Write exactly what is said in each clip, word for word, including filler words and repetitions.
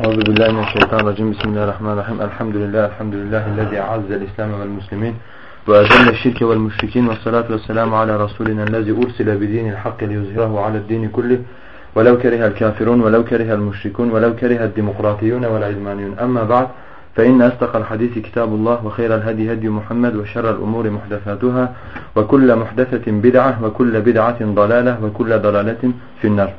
Euzu billahi mineşşeytanirracim. Bismillahirrahmanirrahim. Elhamdülillah, elhamdülillahi'llezî a'azza'l İslam ve'l muslimin ve azalla şirke ve'l müşrikîn ve salatu vesselamü ala rasulina'llezî ursila bidînil hakki liyuzhirahu ala'd-dîni kulli ve lev keriha'l kâfirûn ve lev keriha'l müşrikûn ve lev keriha'd demokratiyyûn ve'l ilmâniyûn. Amma ba'd. Fe inne asdaqal hadîsi kitâbullah ve hayral hedî hedî Muhammed ve şerrel umûri muhdesâtuhâ ve kulle muhdesetin bid'ah ve kulle bid'atin dalâleh ve kulle dalâletin finnâr.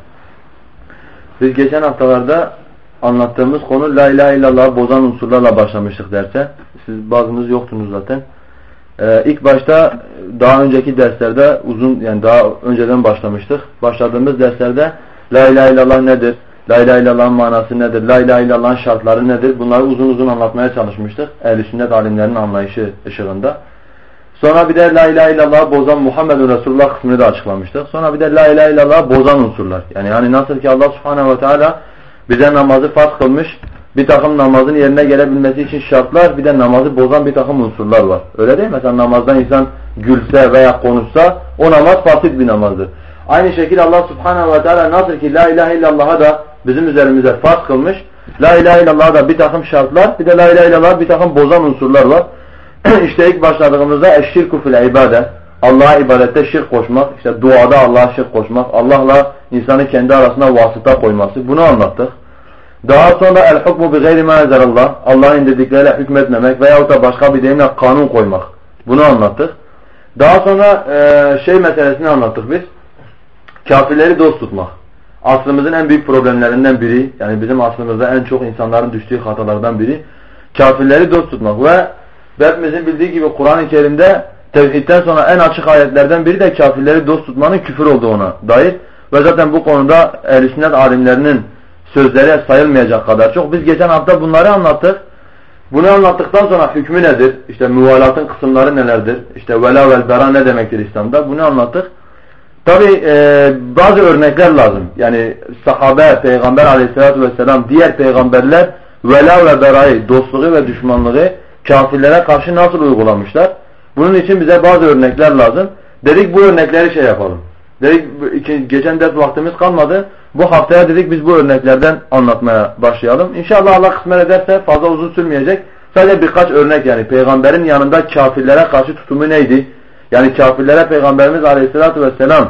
Biz geçen haftalarda anlattığımız konu La ilahe illallah'ı bozan unsurlarla başlamıştık derse. Siz bazınız yoktunuz zaten. Ee, ilk başta daha önceki derslerde uzun yani daha önceden başlamıştık. Başladığımız derslerde La ilahe illallah nedir? La ilahe illallah'ın manası nedir? La ilahe illallah'ın şartları nedir? Bunları uzun uzun anlatmaya çalışmıştık. Ehl-i sünnet alimlerinin anlayışı ışığında. Sonra bir de La ilahe illallah'ı bozan Muhammedun Resulullah kısmını da açıklamıştık. Sonra bir de La ilahe illallah'ı bozan unsurlar. Yani hani nasıl ki Allah subhanehu ve teala bize namazı farz kılmış, bir takım namazın yerine gelebilmesi için şartlar, bir de namazı bozan bir takım unsurlar var. Öyle değil mi? Mesela namazdan insan gülse veya konuşsa o namaz fasit bir namazdır. Aynı şekilde Allah subhanehu ve teala nasıl ki La ilahe illallah'a da bizim üzerimize farz kılmış, La ilahe illallah'a da bir takım şartlar, bir de La ilahe illallah'a bir takım bozan unsurlar var. İşte ilk başladığımızda eşşirku fil ibade, Allah'a ibadette şirk koşmak, işte duada Allah'a şirk koşmak, Allah'la insanı kendi arasına vasıta koyması, bunu anlattık. Daha sonra el hukmu bi gayri ma enzelallah, Allah'ın indirdikleriyle hükmetmemek veyahut da başka bir deyimle kanun koymak, bunu anlattık. Daha sonra e, şey meselesini anlattık biz, kafirleri dost tutmak. Aslımızın en büyük problemlerinden biri, yani bizim aslımızda en çok insanların düştüğü hatalardan biri, kafirleri dost tutmak ve hepimizin bildiği gibi Kur'an-ı Kerim'de tevhidden sonra en açık ayetlerden biri de kafirleri dost tutmanın küfür olduğuna dair ve zaten bu konuda ehl-i sünnet alimlerinin sözleri sayılmayacak kadar çok. Biz geçen hafta bunları anlattık. Bunu anlattıktan sonra hükmü nedir? İşte müvalatın kısımları nelerdir? İşte vela vel bera ne demektir İslam'da? Bunu anlattık. Tabi e, bazı örnekler lazım. Yani sahabe, peygamber aleyhissalatü vesselam, diğer peygamberler vela ve berayı, dostluğu ve düşmanlığı kafirlere karşı nasıl uygulamışlar? Bunun için bize bazı örnekler lazım. Dedik bu örnekleri şey yapalım. Dedik geçen ders vaktimiz kalmadı. Bu haftaya dedik biz bu örneklerden anlatmaya başlayalım. İnşallah Allah kısmet ederse fazla uzun sürmeyecek. Sadece birkaç örnek yani peygamberin yanında kafirlere karşı tutumu neydi? Yani kafirlere peygamberimiz aleyhissalatü vesselam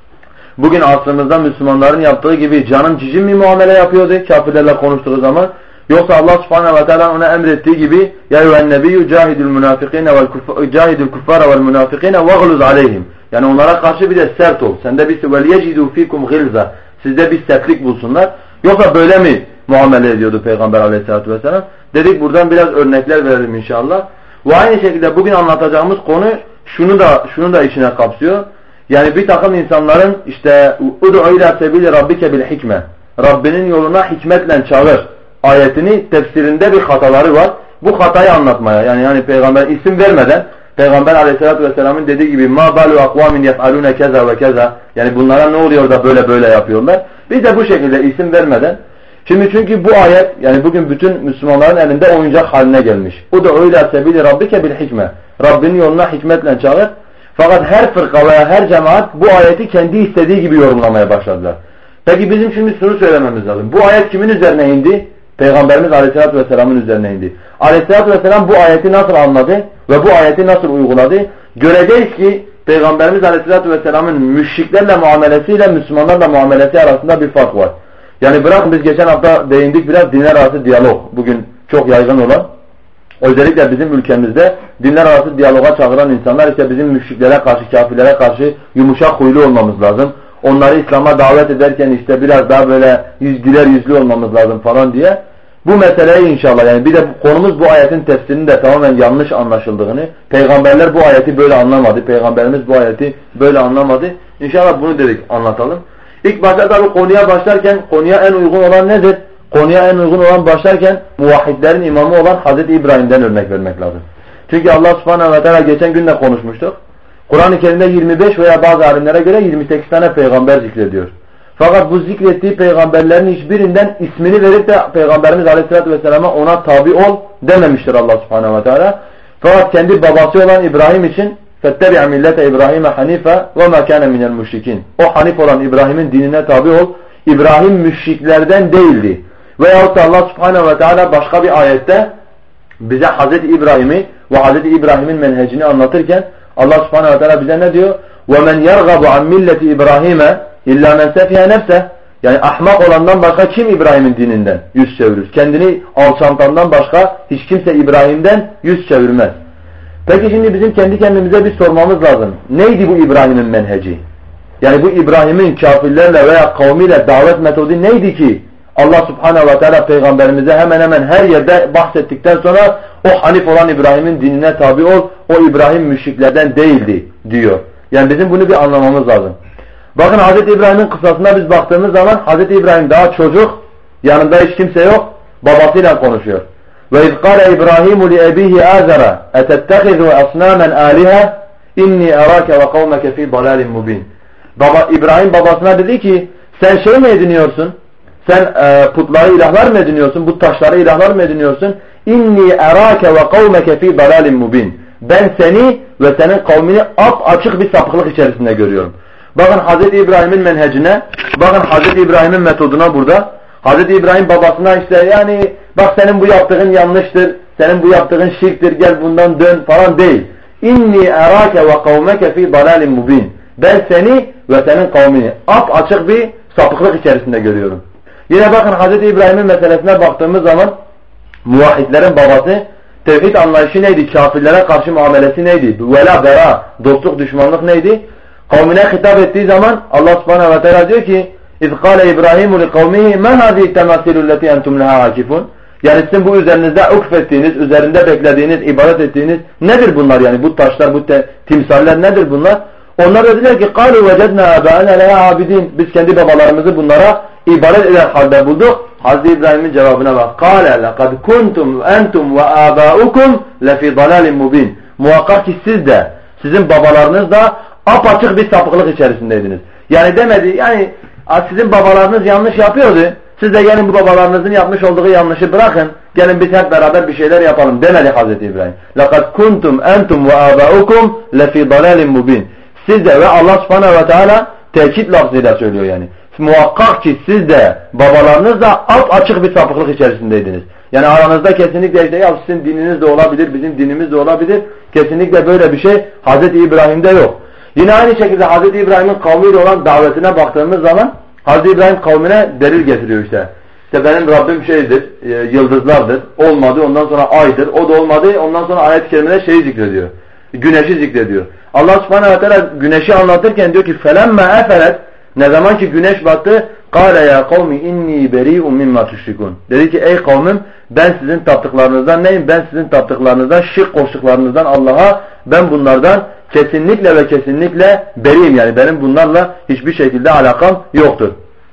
bugün asrımızda Müslümanların yaptığı gibi canım cicim mi muamele yapıyordu kafirlerle konuştuğu zaman? Yoksa Allah subhanahu ve teala ona emrettiği gibi ya eyyühen nebiyyü cahidul münafikine vel cahidul kuffara vel münafikine veğluz aleyhim. Yani onlara karşı bir de sert ol. Sende bir vel yecidu fikum gilza. Sizde bir sertlik bulsunlar. Yoksa böyle mi muamele ediyordu Peygamber aleyhissalatü vesselam? Dedik buradan biraz örnekler verelim inşallah. Ve aynı şekilde bugün anlatacağımız konu şunu da şunu da içine kapsıyor. Yani bir takım insanların işte ud'u ila sebili rabbike bil hikme. Rabbinin yoluna hikmetle çağır ayetini tefsirinde bir hataları var. Bu hatayı anlatmaya yani yani peygamber isim vermeden Peygamber aleyhissalatü vesselamın dediği gibi ma balu akvamin yef'alune keza ve keza, yani bunlara ne oluyor da böyle böyle yapıyorlar. Biz de bu şekilde isim vermeden, şimdi çünkü bu ayet yani bugün bütün Müslümanların elinde oyuncak haline gelmiş. Ud'u ila sebili rabbike bil hikme. Rabbinin yoluna hikmetle çağır. Fakat her fırka veya her cemaat bu ayeti kendi istediği gibi yorumlamaya başladılar. Peki bizim şimdi şunu söylememiz lazım. Bu ayet kimin üzerine indi? Peygamberimiz aleyhissalatü vesselamın üzerine indi. Aleyhissalatü vesselam bu ayeti nasıl anladı ve bu ayeti nasıl uyguladı? Göreceğiz ki Peygamberimiz aleyhissalatü vesselamın müşriklerle muamelesiyle Müslümanlarla muamelesi arasında bir fark var. Yani bırak biz geçen hafta değindik biraz dinler arası diyalog. Bugün çok yaygın olan. Özellikle bizim ülkemizde dinler arası diyaloga çağıran insanlar işte bizim müşriklere karşı, kafirlere karşı yumuşak huylu olmamız lazım. Onları İslam'a davet ederken işte biraz daha böyle yüz, güler yüzlü olmamız lazım falan diye. Bu meseleyi inşallah yani bir de konumuz bu ayetin tefsirinin de tamamen yanlış anlaşıldığını, peygamberler bu ayeti böyle anlamadı, peygamberimiz bu ayeti böyle anlamadı. İnşallah bunu dedik anlatalım. İlk başta tabi konuya başlarken konuya en uygun olan nedir? Konuya en uygun olan başlarken muvahhidlerin imamı olan Hazreti İbrahim'den örnek vermek lazım. Çünkü Allah subhanahu ve teala geçen gün de konuşmuştuk. Kur'an-ı Kerim'de yirmi beş veya bazı alimlere göre yirmi sekiz tane peygamber zikrediyor. Fakat bu zikrettiği peygamberlerin hiçbirinden ismini verip de Peygamberimiz Aleyhisselatü Vesselam'a ona tabi ol dememiştir Allah subhanahu ve teala. Fakat kendi babası olan İbrahim için فَاتَّبِعَ مِلَّةَ İbrahim'e حَنِيفًا وَمَا كَانَ مِنَ الْمُشْرِكِينَ. O hanif olan İbrahim'in dinine tabi ol. İbrahim müşriklerden değildi. Veyahut da Allah subhanehu ve teala başka bir ayette bize Hazreti İbrahim'i ve Hazreti İbrahim'in menhecini anlatırken Allah subhanehu ve teala bize ne diyor? وَمَنْ يَرْغَبُ عَنْ مِلَّةِ İbrahim'e اِلَّا مَنْ سَفِيهَ نَفْسَهِ. Yani ahmak olandan başka kim İbrahim'in dininden yüz çevirir? Kendini alçaltandan başka hiç kimse İbrahim'den yüz çevirmez. Peki şimdi bizim kendi kendimize bir sormamız lazım. Neydi bu İbrahim'in menheci? Yani bu İbrahim'in kafirlerle veya kavmiyle davet metodu neydi ki Allah subhanehu ve teala peygamberimize hemen hemen her yerde bahsettikten sonra o hanif olan İbrahim'in dinine tabi ol, o İbrahim müşriklerden değildi diyor. Yani bizim bunu bir anlamamız lazım. Bakın Hazreti İbrahim'in kıssasına biz baktığımız zaman Hazreti İbrahim daha çocuk, yanında hiç kimse yok, babasıyla konuşuyor. Ve iz kâle İbrahimu li ebihi Azara etettehizu asnâmen âliha inni arâke ve kavmeke fî dalâlin mubîn. Baba, İbrahim babasına dedi ki sen şey mi ediniyorsun? Sen e, putları ilahlar mı ediniyorsun? Bu taşları ilahlar mı ediniyorsun? İnni arâke ve kavmeke fî dalâlin mubîn. Ben seni ve senin kavmini açık bir sapıklık içerisinde görüyorum. Bakın Hazreti İbrahim'in menhecine, bakın Hazreti İbrahim'in metoduna burada. Hazreti İbrahim babasına işte yani bak senin bu yaptığın yanlıştır, senin bu yaptığın şirktir, gel bundan dön falan değil. İnni arâke ve kavmeke fî dalâlin mubîn. Ben seni ve senin kavmini açık bir sapıklık içerisinde görüyorum. Yine bakın Hazreti İbrahim'in meselesine baktığımız zaman muvahhidlerin babası tevhid anlayışı neydi? Kafirlere karşı muamelesi neydi? Vela bera, dostluk düşmanlık neydi? Kavmine hitap ettiği zaman Allah subhanehu ve teala diyor ki اِذْ قَالَ İbrahimu لِقَوْمِهِ مَنْ هَذِي التَّمَاثِلُ الَّتِي اَنْتُمْ لَهَا عَاكِفُونَ. Yani sizin bu üzerinizde ukfettiğiniz, üzerinde beklediğiniz, ibadet ettiğiniz nedir bunlar yani? Bu taşlar, bu timsaller nedir bunlar? Onlar dediler ki قَالُوا وَجَدْنَا آبَاءَنَا لَهَا عَابِدِينَ. Biz kendi babalarımızı bunlara ibadet eden halde bulduk. Hazreti İbrahim'in cevabına bak. قَالَ لَقَدْ كُنْتُمْ أَنْتُمْ وَآبَاؤُكُمْ لَفِي ضَلَالٍ مُبِينٍ. Muhakkak ki siz de, sizin babalarınız da apaçık bir sapıklık içerisindeydiniz. Yani demedi, yani sizin babalarınız yanlış yapıyordu. Siz de gelin bu babalarınızın yapmış olduğu yanlışı bırakın. Gelin biz hep beraber bir şeyler yapalım demedi Hazreti İbrahim. لَقَدْ كُنْتُمْ أَنْتُمْ وَآبَاؤُكُمْ لَفِي ضَلَالٍ مُبِينٍ. Siz de ve Allah subhanehu ve teala tekit lafzıyla söylüyor yani. Muhakkak ki siz de babalarınız da açık bir sapıklık içerisindeydiniz. Yani aranızda kesinlikle işte ya sizin dininiz de olabilir, bizim dinimiz de olabilir. Kesinlikle böyle bir şey Hazreti İbrahim'de yok. Yine aynı şekilde Hazreti İbrahim'in kavmiyle olan davetine baktığımız zaman Hazreti İbrahim kavmine delil getiriyor işte. İşte benim Rabbim şeydir, yıldızlardır, olmadı ondan sonra aydır, o da olmadı ondan sonra ayet-i kerimede şeyi zikrediyor. Güneşi zikrediyor. Allah subhanehu ve teala güneşi anlatırken diyor ki فَلَمَّا اَفَلَتْ. Ne zaman ki güneş battı قَالَ يَا قَوْمِ اِنِّي بَرِيءٌ مِمَّا تُشْرِكُونَ. Dedi ki ey kavmim ben sizin taptıklarınızdan neyim? Ben sizin taptıklarınızdan, şirk koştuklarınızdan Allah'a ben bunlardan kesinlikle ve kesinlikle beriyim. Yani benim bunlarla hiçbir şekilde alakam yoktur.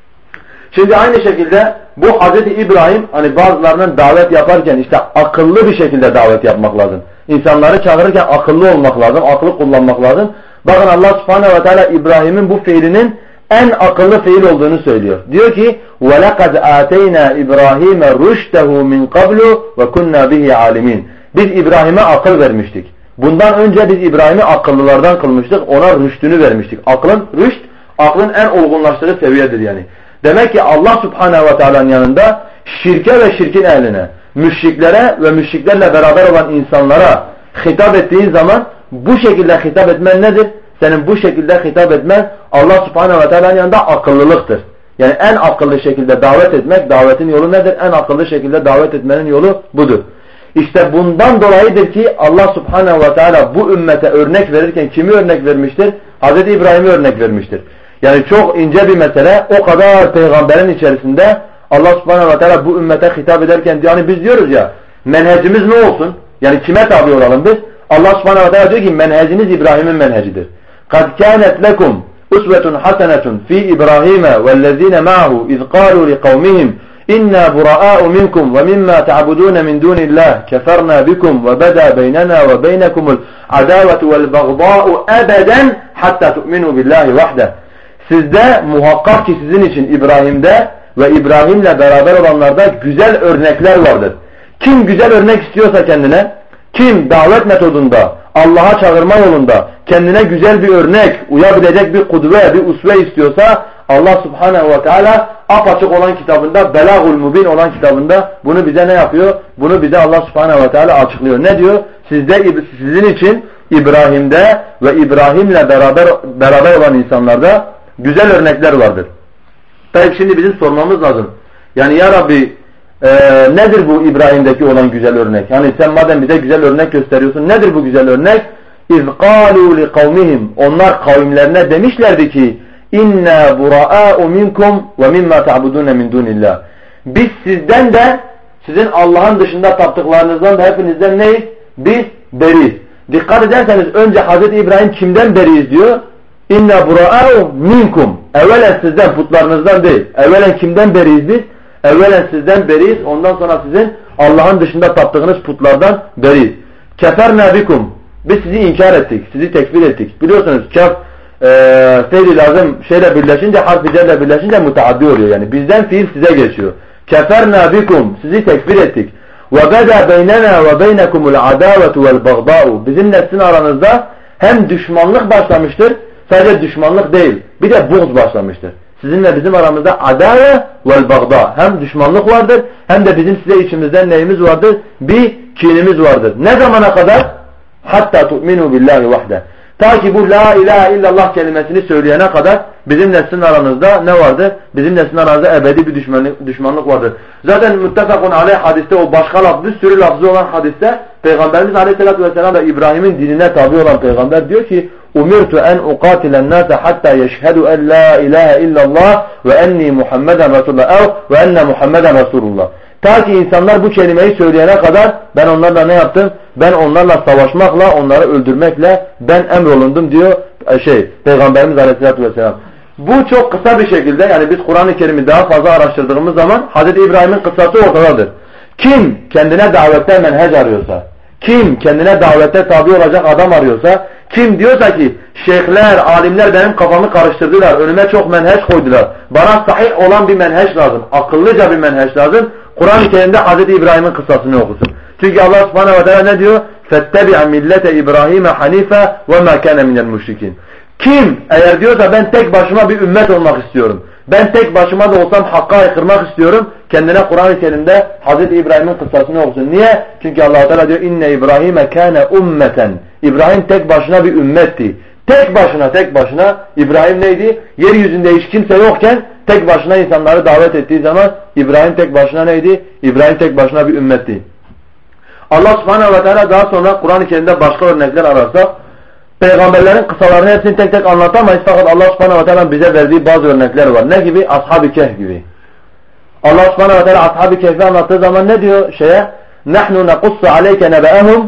Şimdi aynı şekilde bu Hazreti İbrahim hani bazılarının davet yaparken işte akıllı bir şekilde davet yapmak lazım. İnsanları çağırırken akıllı olmak lazım, aklı kullanmak lazım. Bakın Allah subhanehu ve teala İbrahim'in bu fiilinin en akıllı fiil olduğunu söylüyor. Diyor ki وَلَقَدْ آتَيْنَا إِبْرَاهِيمَ رُشْتَهُ مِنْ قَبْلُ وَكُنَّا بِهِ عَالِمِينَ. Biz İbrahim'e akıl vermiştik. Bundan önce biz İbrahim'i akıllılardan kılmıştık. Ona rüştünü vermiştik. Aklın, rüşt, aklın en olgunlaştığı seviyedir yani. Demek ki Allah subhanehu ve teala'nın yanında şirke ve şirkin ehline, müşriklere ve müşriklerle beraber olan insanlara hitap ettiğin zaman bu şekilde hitap etmen nedir? Senin bu şekilde hitap etmen Allah subhanehu ve teala'nın yanında akıllılıktır. Yani en akıllı şekilde davet etmek, davetin yolu nedir? En akıllı şekilde davet etmenin yolu budur. İşte bundan dolayıdır ki Allah subhanehu ve teala bu ümmete örnek verirken kimi örnek vermiştir? Hazreti İbrahim'i örnek vermiştir. Yani çok ince bir mesele, o kadar peygamberin içerisinde Allah subhanehu ve teala bu ümmete hitap ederken yani biz diyoruz ya menhecimiz ne olsun? Yani kime tabi olalım biz? Allah subhanehu ve teala diyor ki menheciniz İbrahim'in menhecidir. قَدْ كَانَتْ لَكُمْ أُسْوَةٌ حَسَنَةٌ فِي إِبْرَاهِيمَ وَالَّذِينَ مَعَهُ إِذْ قَالُوا لِقَوْمِهِمْ إِنَّا بُرَآءُ مِنْكُمْ وَمِمَّا تَعْبُدُونَ مِنْ دُونِ اللَّهِ كَفَرْنَا بِكُمْ وَبَدَا بَيْنَنَا وَبَيْنَكُمُ الْعَدَاوَةُ وَالْبَغْضَاءُ أَبَدًا حَتَّى تُؤْمِنُوا بِاللّٰهِ وَحْدَهُ. Sizde muhakkak ki sizin için İbrahim'de ve İbrahim'le beraber olanlarda güzel örnekler vardır. Kim güzel örnek istiyorsa kendine, kim davet metodunda, Allah'a çağırma yolunda kendine güzel bir örnek, uyabilecek bir kudve, bir usve istiyorsa Allah subhanehu ve teala apaçık olan kitabında, Belagul Mubin olan kitabında bunu bize ne yapıyor? Bunu bize Allah Subhanahu ve Teala açıklıyor. Ne diyor? Sizde, sizin için İbrahim'de ve İbrahim'le beraber beraber olan insanlarda güzel örnekler vardır. Tabii şimdi bizim sormamız lazım. Yani ya Rabbi e, nedir bu İbrahim'deki olan güzel örnek? Yani sen madem bize güzel örnek gösteriyorsun, nedir bu güzel örnek? İz قَالُوا لِقَوْمِهِمْ Onlar kavimlerine demişlerdi ki İnna bura'a'u minkum ve mimma ta'budun min dunillah. Biz sizden de sizin Allah'ın dışında taptıklarınızdan da hepinizden neyiz? Biz beriyiz. Dikkat ederseniz önce Hazreti İbrahim kimden beriyiz diyor? İnna bura'a'u minkum. Evvelen sizden, putlarınızdan değil. Evvelen kimden beriyiz biz? Evvelen sizden beriyiz. Ondan sonra sizin Allah'ın dışında taptığınız putlardan beriyiz. Keferna bikum. Biz sizi inkar ettik. Sizi tekfir ettik. Biliyorsunuz kaf e, fiil-i lazım şeyle birleşince, harf-i cerle birleşince mutaaddi oluyor. Yani bizden fiil size geçiyor. Keferna bikum. Sizi tekfir ettik. وَبَدَى بَيْنَنَا وَبَيْنَكُمُ الْعَدَاوَةُ وَالْبَغْضَاءُ Bizim sizin aranızda hem düşmanlık başlamıştır, sadece düşmanlık değil, bir de buğz başlamıştır. Sizinle bizim aramızda adave vel bagda. Hem düşmanlık vardır, hem de bizim size içimizden neyimiz vardır? Bir kinimiz vardır. Ne zamana kadar? Hatta tu'minu billahi vahde. Ta ki bu la ilahe illallah kelimesini söyleyene kadar bizimle sizin aranızda ne vardır? Bizimle sizin aranızda ebedi bir düşmanlık, düşmanlık vardır. Zaten muttefakun aleyh hadiste, o başka lafz, bir sürü lafzı olan hadiste Peygamberimiz aleyhissalatü vesselam da İbrahim'in dinine tabi olan peygamber diyor ki umirtu en uqatilen nase hatta yeşhedü en la ilahe illallah ve enni Muhammeden Resulullah ev ve enne Muhammeden Resulullah. Ta ki insanlar bu kelimeyi söyleyene kadar ben onlarla ne yaptım? Ben onlarla savaşmakla, onları öldürmekle ben emrolundum diyor şey Peygamberimiz Aleyhisselatü Vesselam. Bu çok kısa bir şekilde, yani biz Kur'an-ı Kerim'i daha fazla araştırdığımız zaman Hazreti İbrahim'in kıssası ortadadır. Kim kendine davette menhec arıyorsa, kim kendine davette tabi olacak adam arıyorsa, kim diyorsa ki şeyhler, alimler benim kafamı karıştırdılar, önüme çok menheç koydular, bana sahih olan bir menheç lazım, akıllıca bir menheç lazım, Kur'an-ı Kerim'de Hazreti İbrahim'in kıssasını okusun. Çünkü Allah subhanehu ve teala ne diyor? فَاتَّبِعَ مِلَّةَ İbrahim'e حَنِيفًا وَمَا كَانَ مِنَ الْمُشْرِكِينَ Kim eğer diyorsa ben tek başıma bir ümmet olmak istiyorum, ben tek başıma da olsam hakka aykırmak istiyorum, kendine Kur'an-ı Kerim'de Hazreti İbrahim'in kıssasını okusun. Niye? Çünkü Allah Teala diyor inne İbrahim'e kâne ummeten. İbrahim tek başına bir ümmetti. Tek başına tek başına İbrahim neydi? Yeryüzünde hiç kimse yokken tek başına insanları davet ettiği zaman İbrahim tek başına neydi? İbrahim tek başına bir ümmetti. Allah subhanehu ve teala daha sonra Kur'an-ı Kerim'de başka örnekler ararsak peygamberlerin kısalarını hepsini tek tek anlatamayız, fakat Allah subhanehu ve teala bize verdiği bazı örnekler var. Ne gibi? Ashab-ı Kehf gibi. Allah subhanehu ve teala Ashab-ı Kehf'i anlattığı zaman ne diyor şeye? نَحْنُ نَقُصَّ عَلَيْكَ نَبَأَهُمْ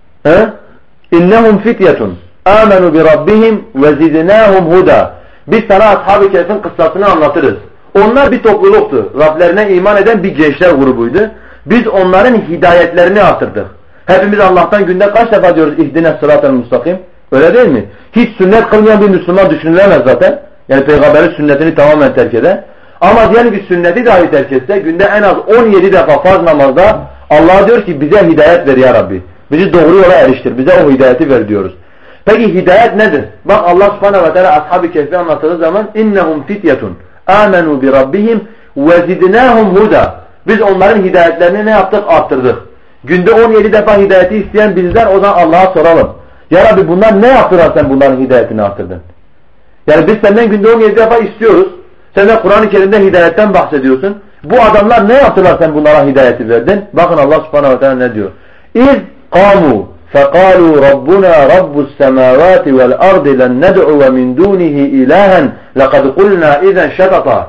اِنَّهُمْ فِتْيَةٌ آمَنُوا بِرَبِّهِمْ وَزِدْنَاهُمْ هُدًى Biz sana Ashab-ı Kehf'in kıssasını anlatırız. Onlar bir topluluktu. Rablerine iman eden bir gençler grubuydu. Biz onların hidayetlerini artırdık. Hepimiz Allah'tan günde kaç defa diyoruz ihdine sıratel mustakim? Öyle değil mi? Hiç sünnet kılmayan bir Müslüman düşünülemez zaten. Yani Peygamberin sünnetini tamamen terk eder. Ama diyelim bir sünneti dahi terk etse günde en az on yedi defa farz namazda Allah diyor ki bize hidayet ver ya Rabbi. Bizi doğru yola eriştir. Bize o hidayeti ver diyoruz. Peki hidayet nedir? Bak Allah subhanehu ve teala Ashab-ı Kehf'i anlattığı zaman innehum fityetun amenu bi rabbihim ve zidnahum huda. Biz onların hidayetlerini ne yaptık? Arttırdık. Günde on yedi defa hidayeti isteyen bizler, o zaman Allah'a soralım. Ya Rabbi bunlar ne yaptılar sen bunların hidayetini arttırdın? Yani biz senden günde on yedi defa istiyoruz. Sen de Kur'an-ı Kerim'de hidayetten bahsediyorsun. Bu adamlar ne yaptılar sen bunlara hidayeti verdin? Bakın Allah subhanahu ve teala ne diyor? İz قَامُوا فَقَالُوا رَبُّنَا رَبُّ السَّمَاوَاتِ وَالْأَرْضِ لَنْ نَدْعُوَ مِنْ دُونِهِ إِلَٰهًا لَقَدْ قُلْنَا اِذًا شَطَطًا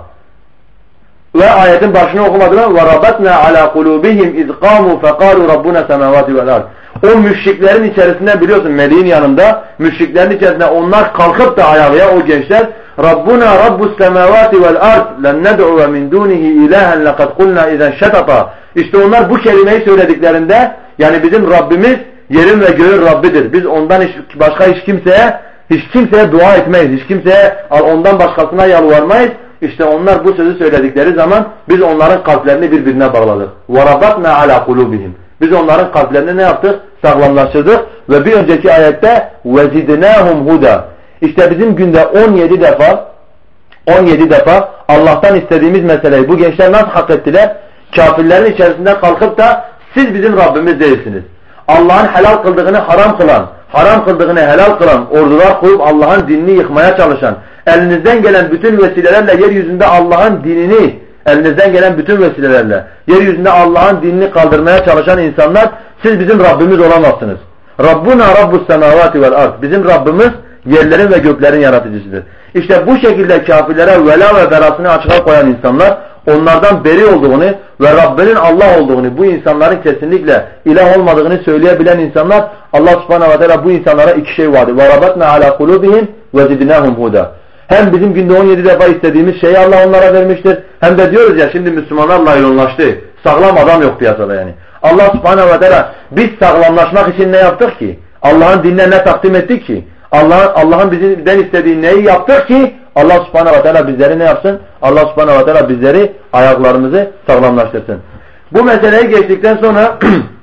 Ve ayetin başını okumadılar. وَرَبَطْنَا عَلَى قُلُوبِهِمْ اِذْ قَامُوا فَقَالُوا رَبُّنَا السَّمَاوَاتِ وَالْأَرْضِ O müşriklerin içerisinde biliyorsun Meleğin yanında müşriklerin içerisinde onlar kalkıp da ayağa o gençler Rabbuna Rabbus semavati vel ard len ned'u min dunihi ilahen laqad qulna izen şatata. İşte onlar bu kelimeyi söylediklerinde yani bizim Rabbimiz yerin ve göğün Rabbidir. Biz ondan hiç, başka hiç kimseye hiç kimseye dua etmeyiz. Hiç kimseye ondan başkasına yalvarmayız. İşte onlar bu sözü söyledikleri zaman biz onların kalplerini birbirine bağladık. Ve rabatna ala kulubihim. Biz onların kalplerini ne yaptık? Sağlamlaştırdık ve bir önceki ayette وَزِدْنَاهُمْ huda. İşte bizim günde on yedi defa on yedi defa Allah'tan istediğimiz meseleyi bu gençler nasıl hak ettiler? Kafirlerin içerisinde kalkıp da siz bizim Rabbimiz değilsiniz. Allah'ın helal kıldığını haram kılan, haram kıldığını helal kılan, ordular koyup Allah'ın dinini yıkmaya çalışan, elinizden gelen bütün vesilelerle yeryüzünde Allah'ın dinini, elinizden gelen bütün vesilelerle yeryüzünde Allah'ın dinini kaldırmaya çalışan insanlar, siz bizim Rabbimiz olamazsınız. Rabbuna Rabbus semavati vel ard. Bizim Rabbimiz yerlerin ve göklerin yaratıcısıdır. İşte bu şekilde kafirlere vela ve berasını açığa koyan insanlar, onlardan beri olduğunu ve Rabbinin Allah olduğunu, bu insanların kesinlikle ilah olmadığını söyleyebilen insanlar, Allah subhanahu ve teala bu insanlara iki şey vardı. وَرَبَتْنَا عَلَى قُلُوبِهِمْ وَزِدْنَاهُمْ هُدًا. Hem bizim günde on yedi defa istediğimiz şeyi Allah onlara vermiştir. Hem de diyoruz ya, şimdi Müslümanlar laylonlaştı. Sağlam adam yok piyasada yani. Allah subhanahu ve teala biz sağlamlaşmak için ne yaptık ki? Allah'ın dinine ne takdim ettik ki? Allah'ın Allah'ın bizden istediği neyi yaptık ki? Allah subhanahu ve teala bizleri ne yapsın? Allah subhanahu ve teala bizleri, ayaklarımızı sağlamlaştırsın. Bu meseleyi geçtikten sonra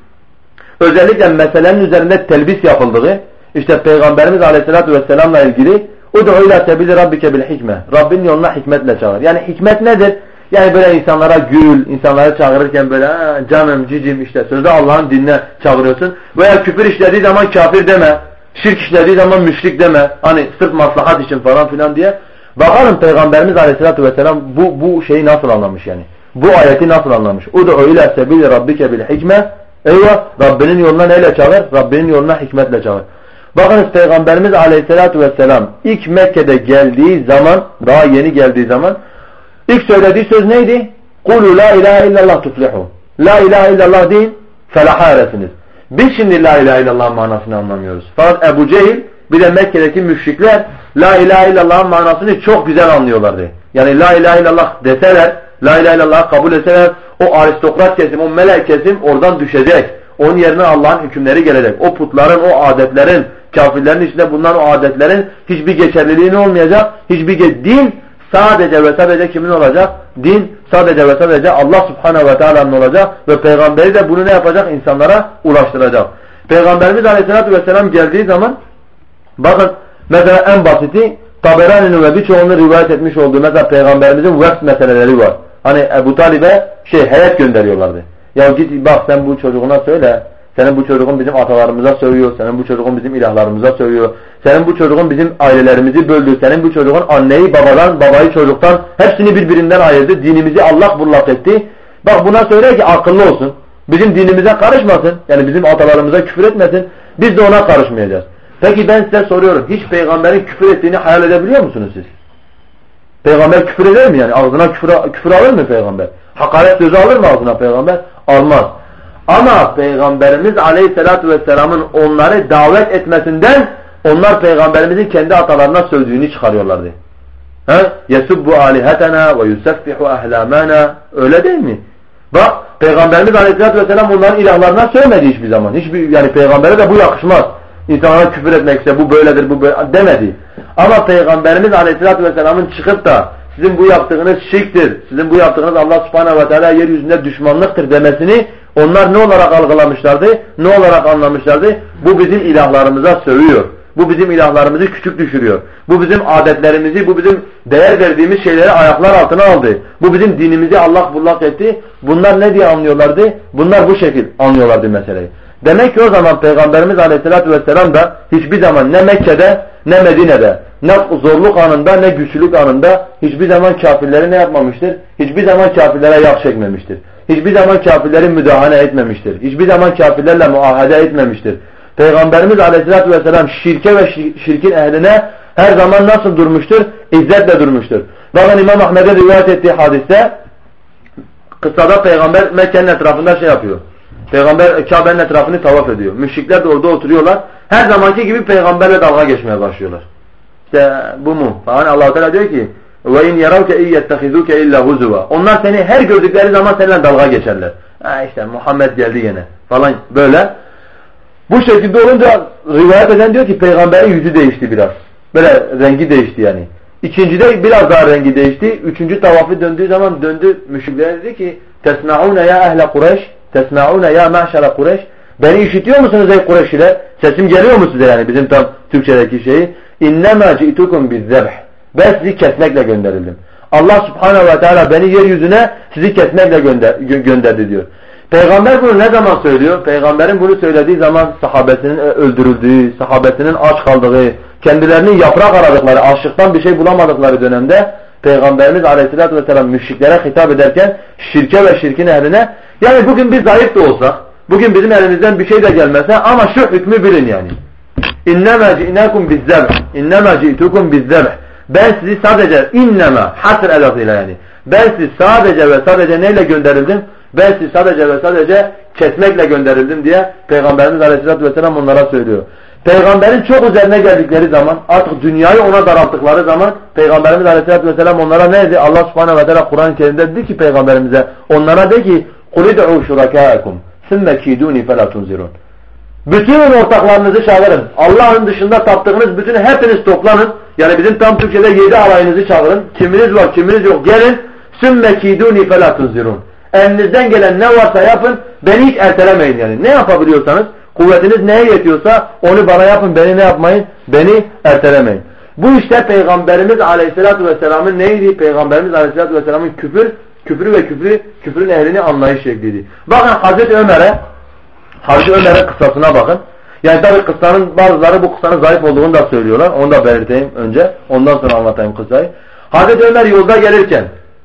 özellikle meselenin üzerinde telbis yapıldığı, işte Peygamberimiz Aleyhisselatü Vesselam'la ilgili "Ud'u ila sebili rabbike bil hikme." Rabbin yoluna hikmetle çağır. Yani hikmet nedir? Yani böyle insanlara gül, insanları çağırırken böyle canım, cicim, işte sözde Allah'ın dinine çağırıyorsun. Veya küfür işlediği zaman kafir deme, şirk işlediği zaman müşrik deme. Hani sırf maslahat için falan filan diye. Bakalım Peygamberimiz Aleyhisselatü Vesselam bu, bu şeyi nasıl anlamış yani. Bu ayeti nasıl anlamış? "Ud'u ila sebili rabbike bil hikme." Eyvah! Rabbinin yoluna neyle çağır? Rabbinin yoluna hikmetle çağır. Bakınız Peygamberimiz Aleyhisselatü Vesselam ilk Mekke'de geldiği zaman, daha yeni geldiği zaman ilk söylediği söz neydi? "Kulu la ilahe illallah tuflihu." La ilahe illallah deyin, felaha eresiniz. Biz şimdi la ilahe illallah manasını anlamıyoruz. Fakat Ebu Cehil bir de Mekke'deki müşrikler la ilahe illallah'ın manasını çok güzel anlıyorlardı. Yani la ilahe illallah deseler, la ilahe illallah kabul etseler, o aristokrat kesim, o melek kesim oradan düşecek. Onun yerine Allah'ın hükümleri gelecek. O putların, o adetlerin, kafirlerin içinde bulunan o adetlerin hiçbir geçerliliği olmayacak. Hiçbir din sadece ve sadece kimin olacak? Din sadece ve sadece Allah subhanehu ve teala'nın olacak ve peygamberi de bunu ne yapacak? İnsanlara ulaştıracak. Peygamberimiz Aleyhisselatü Vesselam geldiği zaman bakın mesela en basiti Taberani'nin ve birçoğunun rivayet etmiş olduğu mesela peygamberimizin vefs meseleleri var. Hani Ebu Talib'e şey heyet gönderiyorlardı. Ya git bak sen bu çocuğuna söyle. Senin bu çocuğun bizim atalarımıza sövüyor. Senin bu çocuğun bizim ilahlarımıza sövüyor. Senin bu çocuğun bizim ailelerimizi böldü. Senin bu çocuğun anneyi babadan, babayı çocuktan hepsini birbirinden ayırdı. Dinimizi Allah bullak etti. Bak buna söyle ki akıllı olsun. Bizim dinimize karışmasın. Yani bizim atalarımıza küfür etmesin. Biz de ona karışmayacağız. Peki ben size soruyorum. Hiç peygamberin küfür ettiğini hayal edebiliyor musunuz siz? Peygamber küfür eder mi yani? Ağzına küfür, küfür alır mı peygamber? Hakaret sözü alır mı ağzına peygamber? Almaz. Ama Peygamberimiz Aleyhisselatü Vesselam'ın onları davet etmesinden onlar Peygamberimizin kendi atalarına sövdüğünü çıkarıyorlardı. يَسُبُّ آلِهَتَنَا وَيُسَفِّحُ أَهْلَامَنَا Öyle değil mi? Bak Peygamberimiz Aleyhisselatü Vesselam onların ilahlarına sövmedi hiçbir zaman. Hiçbir, yani Peygambere de bu yakışmaz. İnsanlara küfür etmekse bu böyledir, bu böyle demedi. Ama Peygamberimiz Aleyhisselatü Vesselam'ın çıkıp da sizin bu yaptığınız şirktir, sizin bu yaptığınız Allah subhanehu ve teala yeryüzünde düşmanlıktır demesini onlar ne olarak algılamışlardı? Ne olarak anlamışlardı? Bu bizim ilahlarımıza sövüyor. Bu bizim ilahlarımızı küçük düşürüyor. Bu bizim adetlerimizi, bu bizim değer verdiğimiz şeyleri ayaklar altına aldı. Bu bizim dinimizi Allah bullak etti. Bunlar ne diye anlıyorlardı? Bunlar bu şekil anlıyorlardı meseleyi. Demek ki o zaman Peygamberimiz Aleyhisselatü Vesselam da hiçbir zaman ne Mekke'de ne Medine'de ne zorluk anında ne güçlülük anında hiçbir zaman kafirleri ne yapmamıştır? Hiçbir zaman kafirlere yağ çekmemiştir. Hiçbir zaman kafirlerin müdahale etmemiştir. Hiçbir zaman kafirlerle muahede etmemiştir. Peygamberimiz Aleyhisselatü Vesselam şirke ve şirkin ehline her zaman nasıl durmuştur? İzzetle durmuştur. Bakın İmam Ahmed'e rivayet ettiği hadiste kıssada Peygamber Mekke'nin etrafında şey yapıyor. Peygamber Kabe'nin etrafını tavaf ediyor. Müşrikler de orada oturuyorlar. Her zamanki gibi peygamberle dalga geçmeye başlıyorlar. İşte bu mu? Falan Allah Teala diyor ki: "Ve in yarawke iyettehizuke illa huzuva." Onlar seni her gördükleri zaman seninle dalga geçerler. Ha işte Muhammed geldi yine falan böyle. Bu şekilde olunca rivayet eden diyor ki peygamberin yüzü değişti biraz. Böyle rengi değişti yani. İkincide biraz daha rengi değişti. Üçüncü tavafı döndüğü zaman döndü müşriklere dedi ki: "Tesma'une ya ehle Kureyş, tesma'une ya ma'şere Kureyş." Beni işitiyor musunuz ey Kureyşliler? Sesim geliyor mu size yani bizim tam Türkçedeki şeyi? "İnnemâ ci'tukum bizzebh." Ben sizi kesmekle gönderildim. Allah subhanehu ve teala beni yeryüzüne sizi kesmekle gönder gö gönderdi diyor. Peygamber bunu ne zaman söylüyor? Peygamberin bunu söylediği zaman sahabesinin öldürüldüğü, sahabesinin aç kaldığı, kendilerinin yaprak aradıkları, açlıktan bir şey bulamadıkları dönemde Peygamberimiz aleyhissalatü vesselam müşriklere hitap ederken şirke ve şirkin ehline, yani bugün biz zayıf da olsak, bugün bizim elimizden bir şey de gelmese ama şu hükmü bilin yani. İnnemâ ci'nâkum bizzebh. İnnemâ ci'tukum bizzebh. Ben sizi sadece innema hasr elazıyla yani. Ben sizi sadece ve sadece neyle gönderildim? Ben sizi sadece ve sadece kesmekle gönderildim diye Peygamberimiz Aleyhisselatü Vesselam onlara söylüyor. Peygamberin çok üzerine geldikleri zaman, artık dünyayı ona daralttıkları zaman Peygamberimiz Aleyhisselatü Vesselam onlara ne dedi? Allah Subhanahu ve Teala Kur'an-ı Kerim'de dedi ki Peygamberimize, onlara de ki قُلِ دَعُوا شُرَكَاءَكُمْ ثُمَّ كِيدُونِ فَلَا تُنْزِرُونَ. Bütün ortaklarınızı çağırın. Allah'ın dışında taptığınız bütün hepiniz toplanın. Yani bizim tam Türkçe'de yedi alayınızı çağırın. Kiminiz var, kiminiz yok. Gelin. ثُمَّ كِيدُونِ فَلَا تُنْزِرُونَ. Elinizden gelen ne varsa yapın. Beni hiç ertelemeyin yani. Ne yapabiliyorsanız, kuvvetiniz neye yetiyorsa onu bana yapın. Beni ne yapmayın? Beni ertelemeyin. Bu işte Peygamberimiz Aleyhisselatü Vesselam'ın neydi? Peygamberimiz Aleyhisselatü Vesselam'ın küfür, küfrü ve küfrü, küfrün ehlini anlayış şekliydi. Bakın Hazreti Ömer'e, Hazreti Ömer'in kıssasına bakın. Yani tabi kıssanın bazıları bu kıssanın zayıf olduğunu da söylüyorlar. Onu da belirteyim önce. Ondan sonra anlatayım kıssayı. Hazreti Ömer yolda gelirken,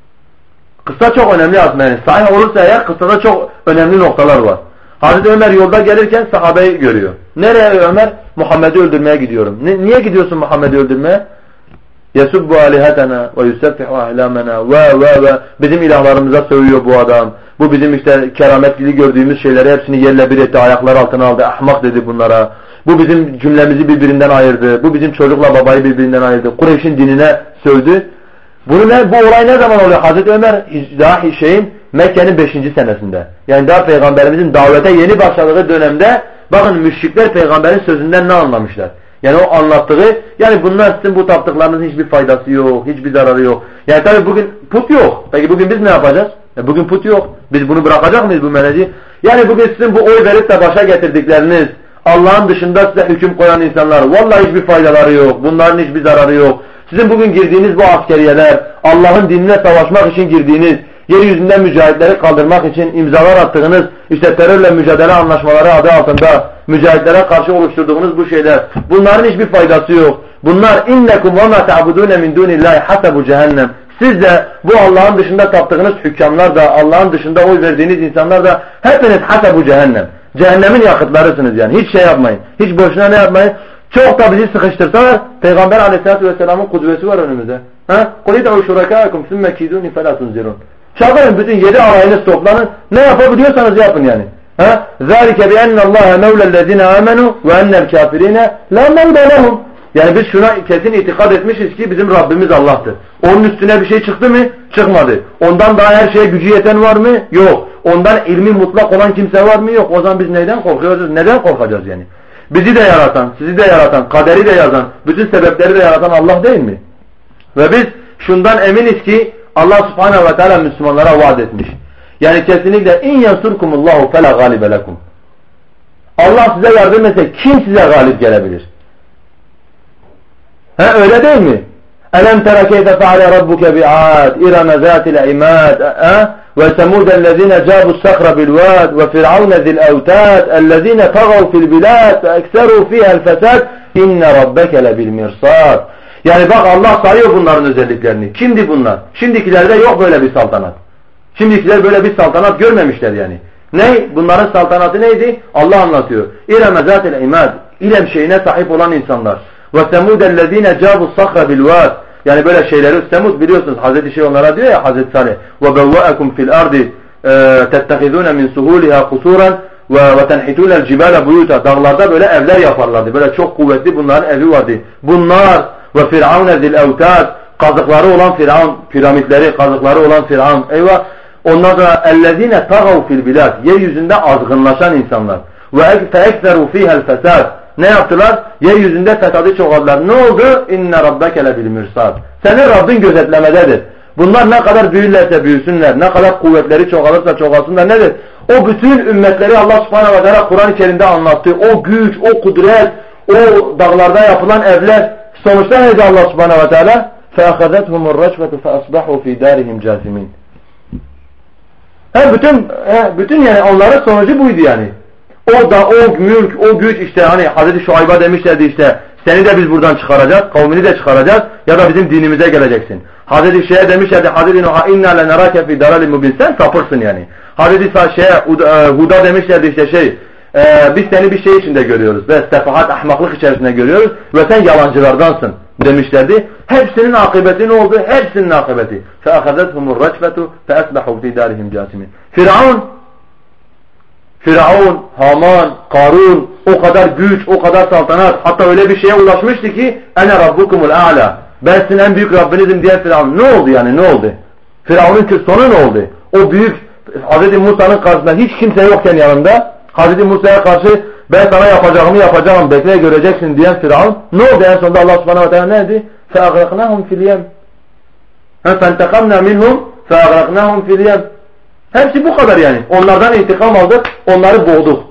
kıssa çok önemli aslında yani. Sahih olursa eğer kıssada çok önemli noktalar var. Hazreti Ömer yolda gelirken sahabeyi görüyor. Nereye Ömer? Muhammed'i öldürmeye gidiyorum. Ni niye gidiyorsun Muhammed'i öldürmeye? Yesubbu alihatana ve yusaffihu ahlamana ve ve ve bizim ilahlarımıza sövüyor bu adam. Bu bizim işte kerametli gördüğümüz şeyleri hepsini yerle bir etti, ayakları altına aldı. Ahmak dedi bunlara. Bu bizim cümlemizi birbirinden ayırdı. Bu bizim çocukla babayı birbirinden ayırdı. Kureyş'in dinine sövdü. Bunu ne, bu olay ne zaman oluyor? Hazreti Ömer daha şeyin Mekke'nin beşinci senesinde. Yani daha Peygamberimizin davete yeni başladığı dönemde bakın müşrikler Peygamberin sözünden ne anlamışlar? Yani o anlattığı, yani bunlar sizin bu taptıklarınızın hiçbir faydası yok, hiçbir zararı yok. Yani tabii bugün put yok. Peki bugün biz ne yapacağız? E bugün put yok. Biz bunu bırakacak mıyız bu meneci? Yani bugün sizin bu oy verip de başa getirdikleriniz, Allah'ın dışında size hüküm koyan insanlar, vallahi hiçbir faydaları yok. Bunların hiçbir zararı yok. Sizin bugün girdiğiniz bu askeriyeler, Allah'ın dinine savaşmak için girdiğiniz, yeryüzünde mücahitleri kaldırmak için imzalar attığınız, işte terörle mücadele anlaşmaları adı altında mücahitlere karşı oluşturduğunuz bu şeyler, bunların hiçbir faydası yok. Bunlar innekum ve ma ta'budun min dunillahi hasabu cehennem. Siz de bu Allah'ın dışında taptığınız hükümler da, Allah'ın dışında oy verdiğiniz insanlar da hepiniz hasabu cehennem. Cehennemin yakıtlarısınız yani. Hiç şey yapmayın. Hiç boşuna ne yapmayın. Çok da bizi sıkıştırsalar Peygamber Aleyhisselatü Vesselam'ın kudvesi var önümüzde. Ha? قُلِ دَعُوا شُرَكَاءَكُمْ ثُمَّ كِيدُونِ فَلَا تُنْزِرُونَ. Çağırın bütün yedi alayınız toplanın. Ne yapabiliyorsanız yapın yani. Ha? ذَٰلِكَ بِأَنَّ اللّٰهَ مَوْلَى الَّذِينَ آمَنُوا وَأَنَّ الْكَافِرِينَ لَا مَوْلَى لَهُمْ. Yani biz şuna kesin itikad etmişiz ki bizim Rabbimiz Allah'tır. Onun üstüne bir şey çıktı mı? Çıkmadı. Ondan daha her şeye gücü yeten var mı? Yok. Ondan ilmi mutlak olan kimse var mı? Yok. O zaman biz neyden korkuyoruz? Neden korkacağız yani? Bizi de yaratan, sizi de yaratan, kaderi de yazan, bütün sebepleri de yaratan Allah değil mi? Ve biz şundan eminiz ki Allah Subhanahu ve Teala Müslümanlara vaat etmiş. Yani kesinlikle in yansurkumullahu fela galibe lekum. Allah size yardım etse kim size galip gelebilir? Ha öyle değil mi? Elem tera keyfe feale rabbuke bi'ad irame zatil imad ve semudellezine cabus sakra bilvad ve firavne zil evtad ellezine tagav fil bilad ve ekseru fihel fesad inne rabbeke lebil mirsad. Yani bak Allah sayıyor bunların özelliklerini. Kimdi bunlar? Şimdikilerde yok böyle bir saltanat. Şimdikiler böyle bir saltanat görmemişler yani. Ne? Bunların saltanatı neydi? Allah anlatıyor. İreme zatil imad. İlem şeyine sahip olan insanlar. Ve semudellezine cabus sakra bilvad. Yani böyle şeyleri Semud biliyorsunuz Hazreti şey onlara diyor ya Hazreti Salih ve bevva'akum fil ardi tettehizune min suhuliha kusuran ve tenhitune cibale buyuta. Dağlarda böyle evler yaparlardı. Böyle çok kuvvetli bunların evi vardı. Bunlar ve firavune zil evtad, kazıkları olan Firavun, piramitleri kazıkları olan Firavun. Eyvah. Ondan sonra ellezine tagav fil bilad, yeryüzünde azgınlaşan insanlar. Ve ekseru fiha'l fesad. Ne yaptılar? Yeryüzünde fesadı çoğaldılar. Ne oldu? İnne rabbeke lebil mirsad. Senin Rabbin gözetlemededir. Bunlar ne kadar büyürlerse büyüsünler, ne kadar kuvvetleri çoğalırsa çoğalsınlar nedir? O bütün ümmetleri Allah Subhanahu ve Teala Kur'an-ı Kerim'de anlattı. O güç, o kudret, o dağlarda yapılan evler. Sonuçta neydi Allah Subhanahu ve Teala? فَأَخَذَتْهُمُ الرَّجْفَةُ فَأَصْبَحُوا فِي دَارِهِمْ جَاثِمِينَ. He bütün he, bütün yani onların sonucu buydu yani. O da o mülk, o güç işte hani Hazreti Şuayb'a demişlerdi işte seni de biz buradan çıkaracağız, kavmini de çıkaracağız ya da bizim dinimize geleceksin. Hazreti Şeyh'e demişlerdi Hazreti Nuh'a inna lenarake fi dalalin mubin, sen sapırsın yani. Hazreti Şeyh'e Hud'a demişlerdi işte şey e, biz seni bir şey içinde görüyoruz ve sefahat, ahmaklık içerisinde görüyoruz ve sen yalancılardansın demişlerdi. Hepsinin akıbeti ne oldu? Hepsinin akıbeti. فَأَخَذَتْهُمُ الرَّجْفَةُ فَأَسْبَحُوا فِي دَارِهِمْ جَاثِمِينَ. Firavun Firavun, Haman, Karun o kadar güç, o kadar saltanat hatta öyle bir şeye ulaşmıştı ki ene rabbukumul a'la, ben sizin en büyük Rabbinizim diye Firavun. Ne oldu yani ne oldu? Firavun'un sonu ne oldu? O büyük Hazreti Musa'nın karşısında hiç kimse yokken yanında Hazreti Musa'ya karşı ben sana yapacağımı yapacağım bekle göreceksin diyen Firavun ne oldu en sonunda? Allah subhanahu wa ta'ala ne dedi? فَاَغْرَقْنَاهُمْ فِي الْيَمْ فَانْتَقَمْنَا مِنْهُمْ فَاَغْرَقْنَاهُمْ فِي الْيَمْ. Hepsi bu kadar yani. Onlardan intikam aldık, onları boğduk.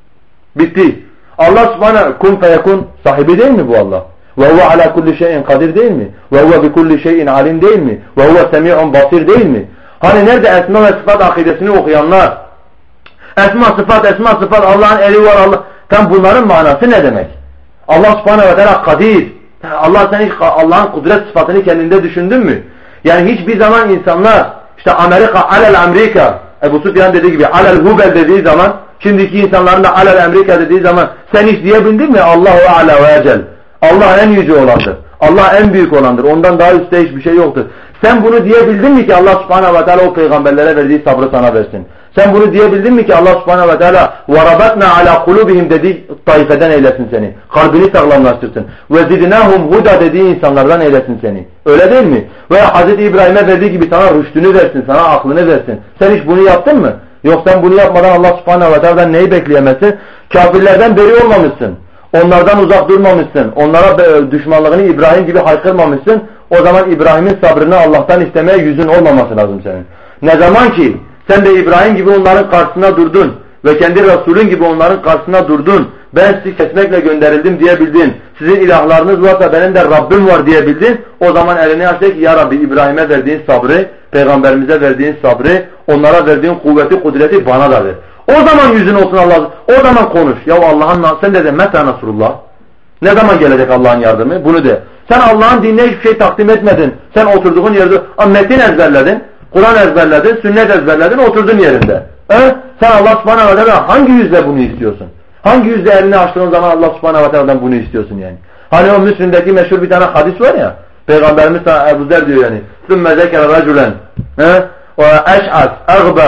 Bitti. Allah subhanahu kun feyekun sahibi değil mi bu Allah? Ve huve ala kulli şeyin kadir değil mi? Ve huve bi kulli şeyin alim değil mi? Ve huve semi'un basir değil mi? Hani nerede esma ve sıfat akidesini okuyanlar esma sıfat, esma sıfat, Allah'ın eli var, Allah. Tam bunların manası ne demek? Allah subhanahu ve teala kadir. Allah sen hiç Allah'ın kudret sıfatını kendinde düşündün mü? Yani hiçbir zaman insanlar işte Amerika alel Amerika, Ebu Süfyan dediği gibi alel Hubel dediği zaman, şimdiki insanların da alel Amerika dediği zaman sen hiç diyebildin mi? Allahu a'la ve ecel. Allah en yüce olandır. Allah en büyük olandır. Ondan daha üstte hiçbir şey yoktur. Sen bunu diyebildin mi ki Allah subhanahu ve teala o peygamberlere verdiği sabrı sana versin? Sen bunu diyebildin mi ki Allah subhanahu ve teala وَرَبَتْنَا عَلَى قُلُوبِهِمْ dediği taifeden eylesin seni. Kalbini sağlamlaştırsın. وَزِدْنَاهُمْ huda dediği insanlardan eylesin seni. Öyle değil mi? Veya Hazreti İbrahim'e verdiği gibi sana rüştünü versin, sana aklını versin. Sen hiç bunu yaptın mı? Yok sen bunu yapmadan Allah subhanahu ve teala'dan neyi bekleyemezsin? Kafirlerden beri olmamışsın. Onlardan uzak durmamışsın. Onlara düşmanlığını İbrahim gibi haykırmamışsın. O zaman İbrahim'in sabrını Allah'tan istemeye yüzün olmaması lazım senin. Ne zaman ki sen de İbrahim gibi onların karşısına durdun ve kendi Resulün gibi onların karşısına durdun. Ben sizi kesmekle gönderildim diyebildin. Sizin ilahlarınız varsa benim de Rabbim var diyebildin. O zaman elini aç de ki ya Rabbi İbrahim'e verdiğin sabrı, peygamberimize verdiğin sabrı, onlara verdiğin kuvveti, kudreti bana da ver. O zaman yüzün olsun Allah'ın. O zaman konuş. Ya Allah'ın sen de de meta nasrullah. Ne zaman gelecek Allah'ın yardımı? Bunu de. Sen Allah'ın dinine hiçbir şey takdim etmedin. Sen oturduğun yerde metin ezberledin. Kur'an ezberledin, sünnet ezberledin, oturdun yerinde. He? Sen Allah subhanahu ve teala hangi yüzle bunu istiyorsun? Hangi yüzle elini açtığın zaman Allah subhanahu ve teala'dan bunu istiyorsun yani? Hani o Müslim'deki meşhur bir tane hadis var ya, Peygamberimiz Ebu Zer diyor yani, ثُمَّ ذَكَرَ رَجُلًا وَاَشْعَثْ اَغْبَرْ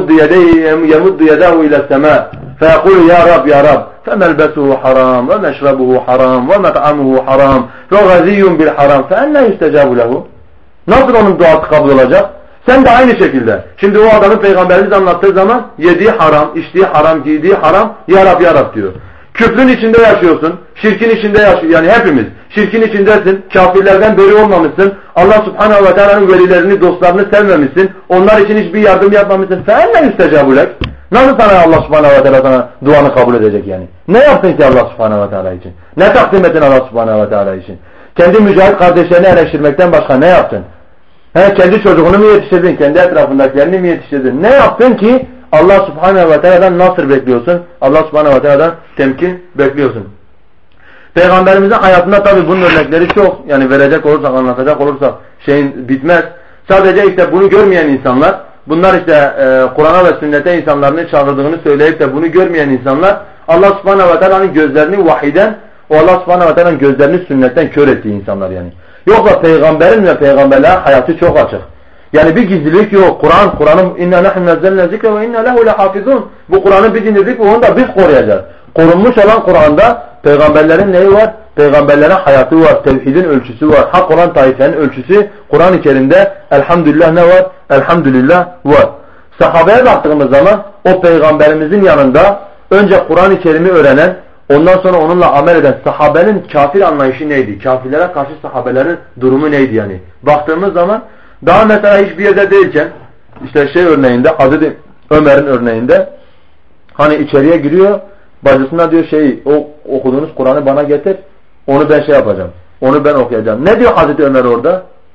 يَمُدُّ يَدَهُ اِلَى السَّمَاءِ فَيَقُولُ يَا رَبْ يَا رَبْ فَمَلْبَسُهُ حَرَامٌ وَمَشْرَبُهُ حَرَامٌ وَمَطْعَمُهُ حَرَامٌ وَغَزِيٌّ بِالْحَرَامِ فَاَنَّا يُسْتَجَابُ لَهُ. Nasıl onun duası kabul olacak? Sen de aynı şekilde. Şimdi o adamın Peygamberimiz anlattığı zaman yediği haram, içtiği haram, giydiği haram, ya Rab ya Rab diyor. Küfrün içinde yaşıyorsun, şirkin içinde yaşıyorsun. Yani hepimiz şirkin içindesin, kafirlerden beri olmamışsın. Allah subhanahu ve teala'nın velilerini, dostlarını sevmemişsin. Onlar için hiçbir yardım yapmamışsın. فَاَنَّ يُسْتَجَابُ لَكْ. Nasıl sana Allah subhanahu ve teala sana duanı kabul edecek yani? Ne yaptın ki Allah subhanahu ve teala için? Ne takdim ettin Allah subhanahu ve teala için? Kendi mücahit kardeşlerini eleştirmekten başka ne yaptın? He, kendi çocuğunu mu yetiştirdin? Kendi etrafındakilerini mi yetiştirdin? Ne yaptın ki Allah subhanehu ve teala'dan nasır bekliyorsun? Allah subhanehu ve teala'dan temkin bekliyorsun. Peygamberimizin hayatında tabi bunun örnekleri çok. Yani verecek olursak, anlatacak olursak şeyin bitmez. Sadece işte bunu görmeyen insanlar, bunlar işte e, Kur'an'a ve sünnete insanların çağırdığını söyleyip de bunu görmeyen insanlar, Allah subhanehu ve teala'nın gözlerini vahiden, o Allah subhanehu ve teala'nın gözlerini sünnetten kör ettiği insanlar yani. Yoksa peygamberin ve peygamberlerin hayatı çok açık. Yani bir gizlilik yok. Kur'an, Kur'an'ın inna nahnu nazzalna zikre ve inna lehu lehafizun. Bu Kur'an'ın biz indirdik ve onu da biz koruyacağız. Korunmuş olan Kur'an'da peygamberlerin neyi var? Peygamberlerin hayatı var, tevhidin ölçüsü var. Hak olan taifenin ölçüsü Kur'an-ı Kerim'de elhamdülillah ne var? Elhamdülillah var. Sahabeye baktığımız zaman o peygamberimizin yanında önce Kur'an-ı Kerim'i öğrenen, ondan sonra onunla amel eden sahabenin kafir anlayışı neydi? Kafirlere karşı sahabelerin durumu neydi yani? Baktığımız zaman daha mesela hiçbir yerde değilken işte şey örneğinde, Hazreti Ömer'in örneğinde hani içeriye giriyor, bacısına diyor şey o okuduğunuz Kur'an'ı bana getir, onu ben şey yapacağım, onu ben okuyacağım. Ne diyor Hazreti Ömer orada?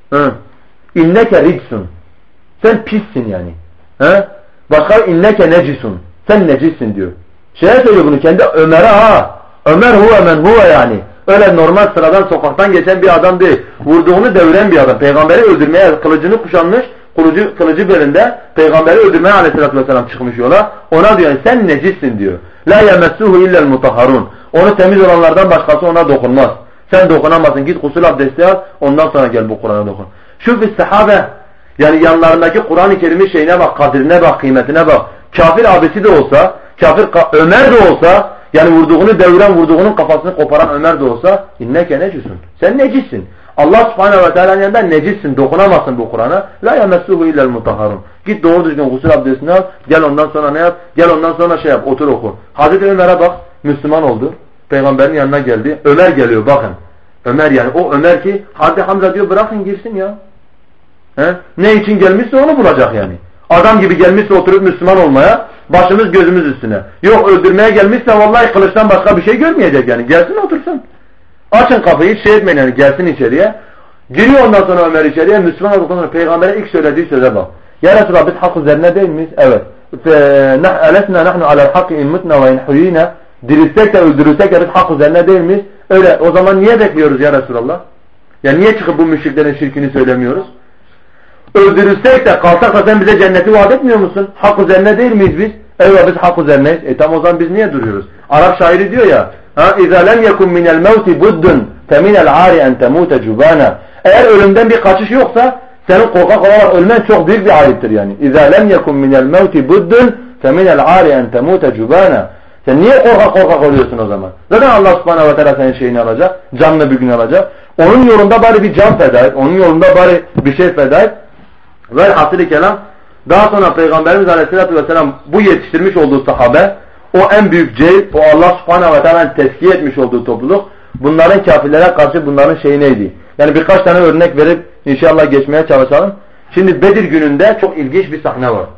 Hı. İnneke ricsun. Sen pissin yani. He? Başka inneke necisun. Sen necissin diyor. Şeye söylüyor bunu kendi Ömer'e ha. Ömer huve men huve yani. Öyle normal sıradan sokaktan geçen bir adam değil. Vurduğunu deviren bir adam. Peygamberi öldürmeye kılıcını kuşanmış. Kılıcı, kılıcı belinde peygamberi öldürmeye aleyhissalatü vesselam çıkmış yola. Ona diyor yani, sen necissin diyor. La yemessuhu illel mutahharun. Onu temiz olanlardan başkası ona dokunmaz. Sen dokunamazsın. Git gusül abdesti al. Ondan sonra gel bu Kur'an'a dokun. Şu bir sahabe. Yani yanlarındaki Kur'an-ı Kerim'in şeyine bak, kadirine bak, kıymetine bak. Kafir abisi de olsa, kafir Ömer de olsa, yani vurduğunu deviren, vurduğunun kafasını koparan Ömer de olsa, inneke necisun. Sen necissin. Allah subhanehu ve teala'nın yanında necissin. Dokunamazsın bu Kur'an'a. La yemessuhu illel mutahharun. Git doğru düzgün gusül abdestini al. Gel ondan sonra ne yap? Gel ondan sonra şey yap. Otur oku. Hazreti Ömer'e bak. Müslüman oldu. Peygamberin yanına geldi. Ömer geliyor bakın. Ömer yani. O Ömer ki Hazreti Hamza diyor bırakın girsin ya. He? Ne için gelmişse onu bulacak yani. Adam gibi gelmişse oturup Müslüman olmaya, başımız gözümüz üstüne. Yok öldürmeye gelmişse vallahi kılıçtan başka bir şey görmeyecek yani. Gelsin otursun. Açın kapıyı, şey etmeyin yani, gelsin içeriye. Giriyor ondan sonra Ömer içeriye. Müslüman olduktan sonra Peygamber'e ilk söylediği söze bak. Ya Resulallah biz hak üzerine değil miyiz? Evet. Elesna nahnu alel hakkı in mutna ve in huyina. Dirilsek de öldürülsek de biz hak üzerine değil miyiz? Öyle. O zaman niye bekliyoruz ya Resulallah? Ya niye çıkıp bu müşriklerin şirkini söylemiyoruz? Öldürülsek de kalsak da sen bize cenneti vaat etmiyor musun? Hak üzerine değil miyiz biz? Evet biz hak üzerineyiz. E tam o zaman biz niye duruyoruz? Arap şairi diyor ya, ha iza lem yekun minel mevti buddun feminel ari en temute cubana. Eğer ölümden bir kaçış yoksa senin korkak olarak ölmen çok büyük bir ayıptır yani. İza lem yekun minel mevti buddun feminel ari en temute cubana. Sen niye korkak korkak oluyorsun o zaman? Zaten Allah subhanahu ve teala senin şeyini alacak, canını bir gün alacak. Onun yolunda bari bir can feda et, onun yolunda bari bir şey feda et. Velhasıl kelam daha sonra Peygamberimiz Aleyhisselatü Vesselam bu yetiştirmiş olduğu sahabe, o en büyük cehil, o Allah subhanahu ve teala'nın tezkiye etmiş olduğu topluluk, bunların kafirlere karşı bunların şeyi neydi? Yani birkaç tane örnek verip inşallah geçmeye çalışalım. Şimdi Bedir gününde çok ilginç bir sahne var.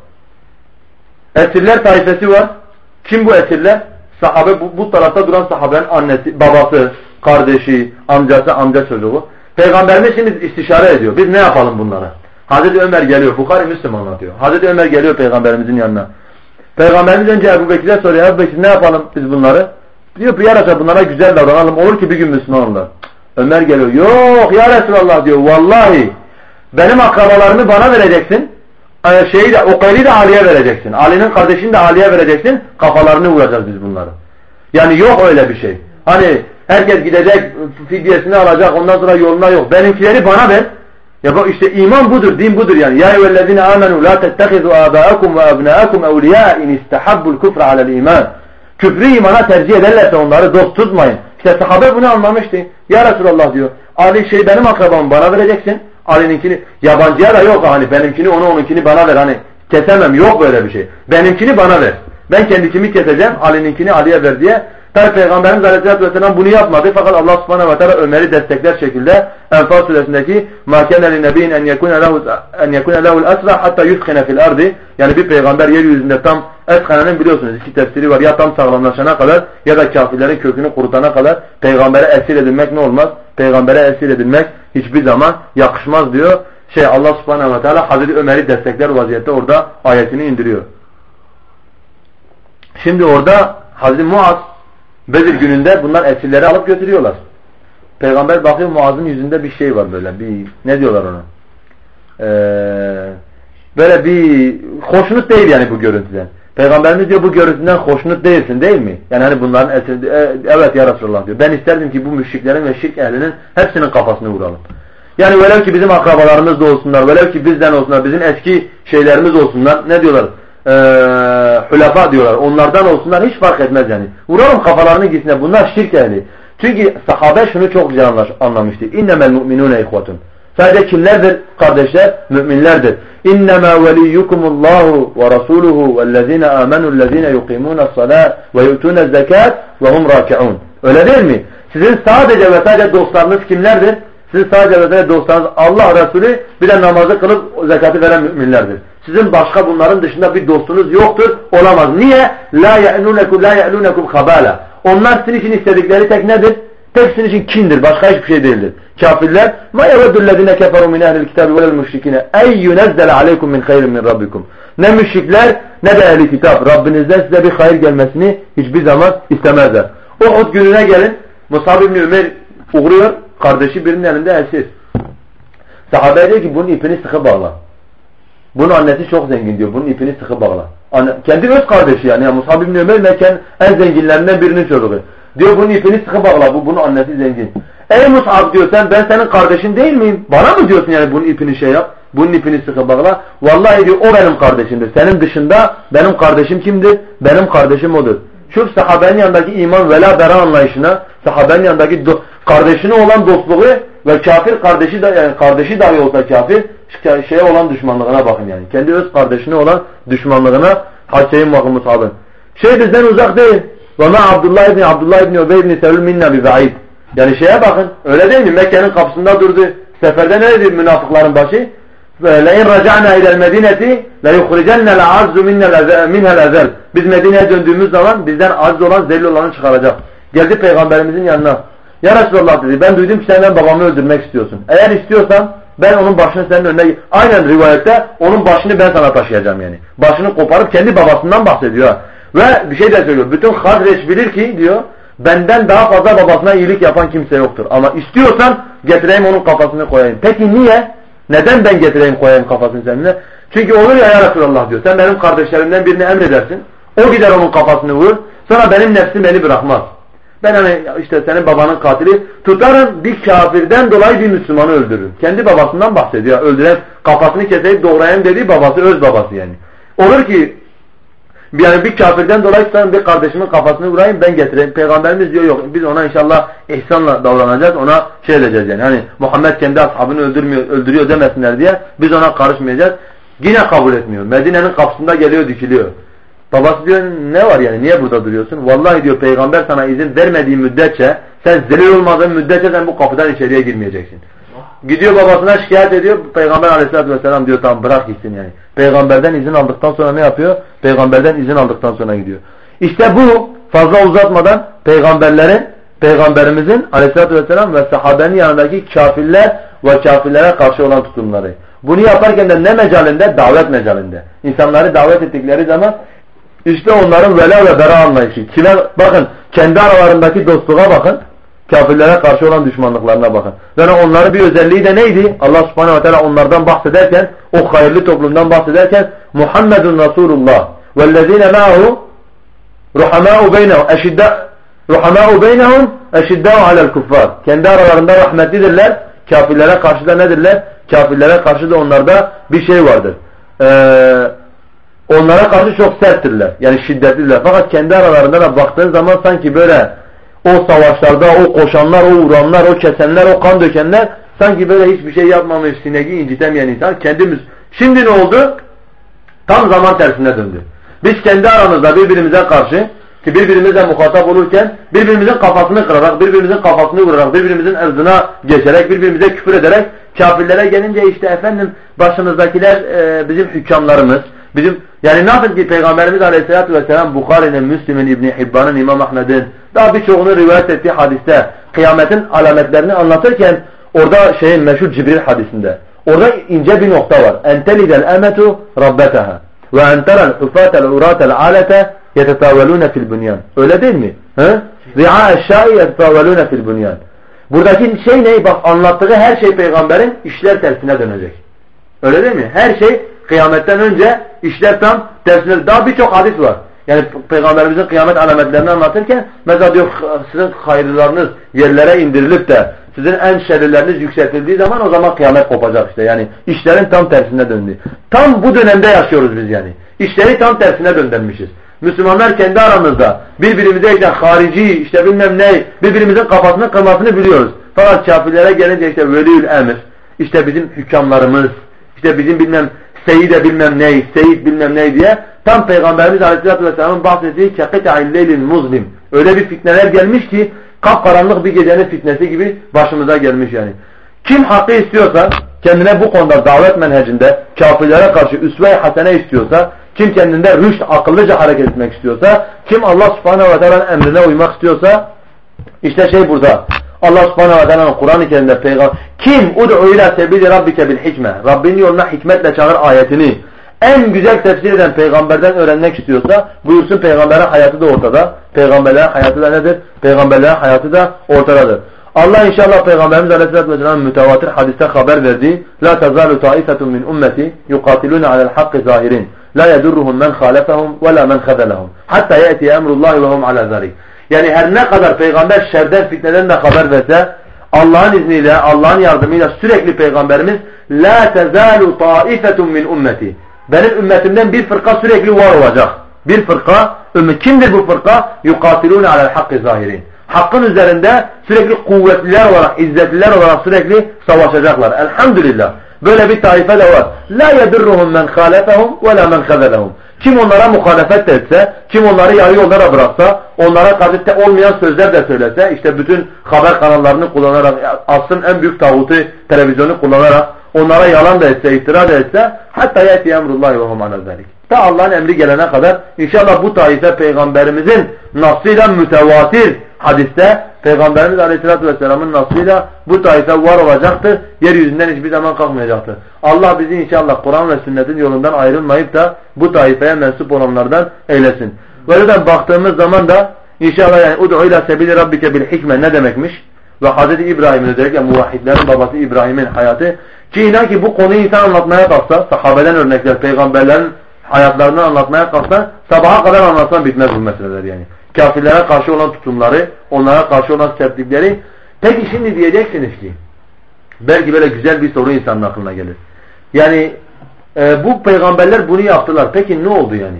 Esirler taifesi var. Kim bu esirler? Sahabe, bu, bu tarafta duran sahabenin annesi, babası, kardeşi, amcası, amca çocuğu. Peygamberimiz şimdi istişare ediyor. Biz ne yapalım bunlara? Hazreti Ömer geliyor. Bukhari Müslim anlatıyor. Hazreti Ömer geliyor Peygamberimizin yanına. Peygamberimiz önce Ebu Bekir'e soruyor. Ebu Bekir ne yapalım biz bunları? Diyor bir yarasa bunlara güzel davranalım. Olur ki bir gün Müslüman olurlar. Ömer geliyor. Yok ya Resulallah diyor. Vallahi benim akrabalarımı bana vereceksin. Şeyi de, Ukayli de Ali'ye vereceksin. Ali'nin kardeşini de Ali'ye vereceksin. Kafalarını vuracağız biz bunları. Yani yok öyle bir şey. Hani herkes gidecek, fidyesini alacak, ondan sonra yoluna yok. Benimkileri bana ver. Ya bak işte iman budur, din budur yani. Ya eyyühellezine amenu la tettehizu âbâakum ve ebnâakum evliyâ in istehabbul kufra alel iman. Küfrü imana tercih ederlerse onları dost tutmayın. İşte sahabe bunu anlamıştı. Ya Resulallah diyor. Ali şey benim akrabamı bana vereceksin. Ali'ninkini yabancıya da yok hani benimkini onu onunkini bana ver hani kesemem yok böyle bir şey. Benimkini bana ver. Ben kendikimi keseceğim Ali'ninkini Ali'ye ver diye. Tabi Peygamberimiz Aleyhisselatü Vesselam bunu yapmadı fakat Allah Subhanahu ve Teala Ömer'i destekler şekilde Enfal suresindeki مَا كَنَ لِنَبِينَ اَنْ يَكُنَ لَهُ الْأَسْرَى حَتَّى يُسْخِنَ فِي الْأَرْضِ. Yani bir peygamber yeryüzünde tam Eskana'nın biliyorsunuz iki tefsiri var. Ya tam sağlamlaşana kadar ya da kafirlerin kökünü kurutana kadar peygambere esir edilmek ne olmaz? Peygambere esir edilmek hiçbir zaman yakışmaz diyor. Şey Allah Subhanahu ve Teala Hazreti Ömer'i destekler vaziyette orada ayetini indiriyor. Şimdi orada Hazreti Muaz Bedir gününde bunlar esirleri alıp götürüyorlar. Peygamber bakıyor Muaz'ın yüzünde bir şey var böyle bir ne diyorlar ona? Ee, böyle bir hoşnut değil yani bu görüntüden. Peygamberimiz diyor bu görüntüden hoşnut değilsin değil mi? Yani hani bunların esir, e, evet ya Resulullah diyor. Ben isterdim ki bu müşriklerin ve şirk ehlinin hepsinin kafasını vuralım. Yani velev ki bizim akrabalarımız da olsunlar, velev ki bizden olsunlar, bizim eski şeylerimiz olsunlar. Ne diyorlar? Ee, hülafa diyorlar. Onlardan olsunlar hiç fark etmez yani. Vuralım kafalarını gitsinler. Bunlar şirk ehli. Çünkü sahabe şunu çok güzel anlamıştı. İnnemel mu'minûne ihvetun. Sadece kimlerdir kardeşler? Müminlerdir. İnnemâ veliyyukumullahu ve rasûluhu vellezîne âmenullezîne yukîmûne's-salâ ve yu'tûne'z-zekât ve hum râki'ûn. Öyle değil mi? Sizin sadece ve sadece dostlarınız kimlerdir? Sizin sadece ve sadece dostlarınız Allah Resulü bir de namazı kılıp zekatı veren müminlerdir. Sizin başka bunların dışında bir dostunuz yoktur, olamaz. Niye? La ya'lunukum la ya'lunukum khabala. Onlar sizin için istedikleri tek nedir? Tek sizin için kindir. Başka hiçbir şey değildir. Kafirler ma yeveddüllezine keferu min ehlil kitabi velel müşrikine ey yunezzele aleykum min hayrin min rabbikum. Ne müşrikler ne de ehli kitap Rabbinizden size bir hayır gelmesini hiçbir zaman istemezler. Uhud gününe gelin. Musab ibn Ömer uğruyor. Kardeşi birinin elinde esir. Sahabe diyor ki bunun ipini sıkı bağla. Bunun annesi çok zengin diyor. Bunun ipini sıkı bağla. Anne, kendi öz kardeşi yani. yani Musab ibn Ömer Mekke'nin en zenginlerinden birinin çocuğu. Diyor bunun ipini sıkı bağla. Bu, bunun annesi zengin. Ey Musab diyor sen ben senin kardeşin değil miyim? Bana mı diyorsun yani bunun ipini şey yap? Bunun ipini sıkı bağla. Vallahi diyor o benim kardeşimdir. Senin dışında benim kardeşim kimdir? Benim kardeşim odur. Şu sahabenin yanındaki iman vela bera anlayışına, sahabenin yanındaki kardeşine olan dostluğu ve kafir kardeşi de yani kardeşi dahi olsa kafir şeye olan düşmanlığına bakın yani. Kendi öz kardeşine olan düşmanlığına Haçe'nin bakın Musab'ın. Şey bizden uzak değil. Ve ma Abdullah ibn Abdullah ibn Ubey ibn Selül minna bi ba'id. Yani şeye bakın. Öyle değil mi? Mekke'nin kapısında durdu. Seferde ne dedi münafıkların başı? لَاِنْ رَجَعْنَا اِلَى الْمَدِينَةِ لَيُخْرِجَنَّ الْعَزُّ مِنْهَا الْاَذَلِ Biz Medine'ye döndüğümüz zaman bizden aziz olan, zelil olanı çıkaracak. Geldi Peygamberimizin yanına. Ya Resulullah dedi, ben duydum ki sen babamı öldürmek istiyorsun. Eğer istiyorsan ben onun başını senin önüne... Aynen rivayette onun başını ben sana taşıyacağım yani. Başını koparıp kendi babasından bahsediyor. Ve bir şey de söylüyor. Bütün Hazreç bilir ki diyor, benden daha fazla babasına iyilik yapan kimse yoktur. Ama istiyorsan getireyim onun kafasını koyayım. Peki niye? Neden ben getireyim koyayım kafasını seninle? Çünkü olur ya ya Resulallah diyor. Sen benim kardeşlerimden birini emredersin. O gider onun kafasını vurur. Sonra benim nefsim beni bırakmaz. Ben hani işte senin babanın katili tutarım bir kafirden dolayı bir Müslümanı öldürürüm. Kendi babasından bahsediyor. Öldüren kafasını keseyip doğrayan dediği babası öz babası yani. Olur ki yani bir kafirden dolayı tutarım bir kardeşimin kafasını vurayım ben getireyim. Peygamberimiz diyor yok biz ona inşallah ihsanla davranacağız. Ona şey edeceğiz yani. Hani Muhammed kendi ashabını öldürmüyor, öldürüyor demesinler diye biz ona karışmayacağız. Yine kabul etmiyor. Medine'nin kapısında geliyor dikiliyor. Babası diyor ne var yani niye burada duruyorsun? Vallahi diyor peygamber sana izin vermediği müddetçe sen zelil olmadığın müddetçe sen bu kapıdan içeriye girmeyeceksin. Gidiyor babasına şikayet ediyor. Peygamber aleyhissalatü vesselam diyor tamam bırak gitsin yani. Peygamberden izin aldıktan sonra ne yapıyor? Peygamberden izin aldıktan sonra gidiyor. İşte bu fazla uzatmadan peygamberlerin, peygamberimizin aleyhissalatü vesselam ve sahabenin yanındaki kafirler ve kafirlere karşı olan tutumları. Bunu yaparken de ne mecalinde? Davet mecalinde. İnsanları davet ettikleri zaman işte onların vela ve bera anlayışı. Kime bakın kendi aralarındaki dostluğa bakın. Kafirlere karşı olan düşmanlıklarına bakın. Yani onların bir özelliği de neydi? Allah subhanehu ve teala onlardan bahsederken, o hayırlı toplumdan bahsederken Muhammedun Resulullah vellezine ma'hu ruhamâ'u beynehum eşidda ruhamâ'u beynehum eşiddâ'u alel kuffar. Kendi aralarında rahmetlidirler. Kafirlere karşı da nedirler? Kafirlere karşı da onlarda bir şey vardır. Ee, onlara karşı çok serttirler. Yani şiddetlidirler. Fakat kendi aralarında da baktığın zaman sanki böyle o savaşlarda o koşanlar, o vuranlar, o kesenler, o kan dökenler sanki böyle hiçbir şey yapmamış, sineği incitemeyen insan kendimiz. Şimdi ne oldu? Tam zaman tersine döndü. Biz kendi aramızda birbirimize karşı ki birbirimizle muhatap olurken birbirimizin kafasını kırarak, birbirimizin kafasını vurarak, birbirimizin ırzına geçerek, birbirimize küfür ederek kafirlere gelince işte efendim başımızdakiler e, bizim hükümlerimiz, bizim yani nasıl ki Peygamberimiz Aleyhisselatü Vesselam Bukhari'nin, Müslim'in, İbn-i Hibban'ın, İmam Ahmed'in daha birçoğunu rivayet ettiği hadiste kıyametin alametlerini anlatırken orada şeyin meşhur Cibril hadisinde orada ince bir nokta var. Entelidel emetu rabbetaha ve enteral hufatel uratel alete yetetavvelune fil bunyan. Öyle değil mi? Ri'a'eşşâ'i yetetavvelune fil bunyan. Buradaki şey ne? Bak anlattığı her şey peygamberin işler tersine dönecek. Öyle değil mi? Her şey kıyametten önce işler tam tersine. Daha birçok hadis var. Yani peygamberimizin kıyamet alametlerini anlatırken mesela diyor sizin hayırlarınız yerlere indirilip de sizin en şerrileriniz yükseltildiği zaman o zaman kıyamet kopacak işte. Yani işlerin tam tersine döndü. Tam bu dönemde yaşıyoruz biz yani. İşleri tam tersine döndürmüşüz. Müslümanlar kendi aramızda birbirimize işte harici işte bilmem ne birbirimizin kafasını kırmasını biliyoruz. Fakat kafirlere gelince işte veliyül emir işte bizim hükümlerimiz işte bizim bilmem seyide bilmem ne seyit bilmem ne diye tam Peygamberimiz Aleyhisselatü Vesselam'ın bahsettiği kekita'il leylil muzlim öyle bir fitneler gelmiş ki kapkaranlık bir gecenin fitnesi gibi başımıza gelmiş yani. Kim hakkı istiyorsa kendine bu konuda davet menhecinde kafirlere karşı üsve-i hasene istiyorsa kim kendinde rüşt akıllıca hareket etmek istiyorsa kim Allah subhanehu ve teala'nın emrine uymak istiyorsa İşte şey burada. Allah subhanahu ve teala Kur'an-ı Kerim'de peygamber kim ud'u ila sebili rabbike bil hikme Rabbinin yoluna hikmetle çağır ayetini en güzel tefsir eden peygamberden öğrenmek istiyorsa buyursun, peygamberin hayatı da ortada. Peygamberlerin hayatı da nedir? Peygamberlerin hayatı da ortadadır. Allah inşallah Peygamberimiz Aleyhisselatü Vesselam'ın mütevatir hadiste haber verdiği La tezalu taifetun min ummeti yukatilune alel hakkı zahirin la yedurruhum men halefehum ve la men khadelehum hatta ye'ti emrullahi ve hum ala zalik. Yani her ne kadar peygamber şerden fitneden de haber verse Allah'ın izniyle, Allah'ın yardımıyla sürekli peygamberimiz La tezalu taifetun min ummeti benim ümmetimden bir fırka sürekli var olacak. Bir fırka, ümmet kimdir bu fırka? Yukatilune alel hakkı zahirin. Hakkın üzerinde sürekli kuvvetliler olarak, izzetliler olarak sürekli savaşacaklar. Elhamdülillah. Böyle bir taife de var. La yedurruhum men halefehum ve la men khazelehum. Kim onlara muhalefet etse, kim onları yarı yollara bıraksa, onlara karşı te olmayan sözler de söylese, işte bütün haber kanallarını kullanarak, asrın en büyük tağutu televizyonu kullanarak, onlara yalan da etse, iftira da etse, hatta yeti emrullahi ve hum ala zalik. Ta Allah'ın emri gelene kadar inşallah bu taife peygamberimizin nasıyla mütevatir hadiste Peygamberimiz Aleyhisselatü Vesselam'ın nasıyla bu taife var olacaktır. Yeryüzünden hiçbir zaman kalkmayacaktır. Allah bizi inşallah Kur'an ve sünnetin yolundan ayrılmayıp da bu taifeye mensup olanlardan eylesin. Böyleden baktığımız zaman da inşallah yani ud'u ila sebili rabbike bil hikme ne demekmiş? Ve Hazreti İbrahim'in özellikle muvahhidlerin babası İbrahim'in hayatı ki inan ki bu konuyu insan anlatmaya kalksa, sahabeden örnekler, peygamberlerin hayatlarını anlatmaya kalksa sabaha kadar anlatsan bitmez bu meseleler yani. Kafirlere karşı olan tutumları, onlara karşı olan sertlikleri. Peki şimdi diyeceksiniz ki belki böyle güzel bir soru insanın aklına gelir. Yani e, bu peygamberler bunu yaptılar. Peki ne oldu yani?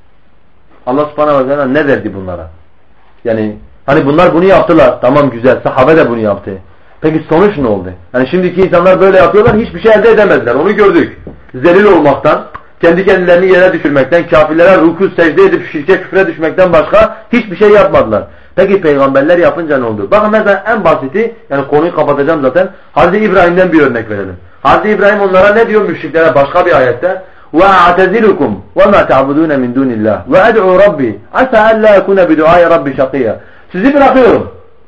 Allah subhanahu ve teala ne verdi bunlara? Yani hani bunlar bunu yaptılar. Tamam güzel. Sahabe de bunu yaptı. Peki sonuç ne oldu? Yani şimdiki insanlar böyle yapıyorlar. Hiçbir şey elde edemezler. Onu gördük. Zelil olmaktan, kendi kendilerini yere düşürmekten, kafirlere rükû secde edip şirke küfre düşmekten başka hiçbir şey yapmadılar. Peki peygamberler yapınca ne oldu? Bakın mesela en basiti, yani konuyu kapatacağım zaten. Hazreti İbrahim'den bir örnek verelim. Hazreti İbrahim onlara ne diyor müşriklere başka bir ayette? وَاَعْتَزِلُكُمْ وَمَا تَعْبُدُونَ مِنْ دُونِ اللّٰهِ وَاَدْعُوا رَبِّي عَسَى أَلَّا يَكُونَ بِدُعَاءِ رَبِّ شَقِيًّا. Sizi bırakıyorum.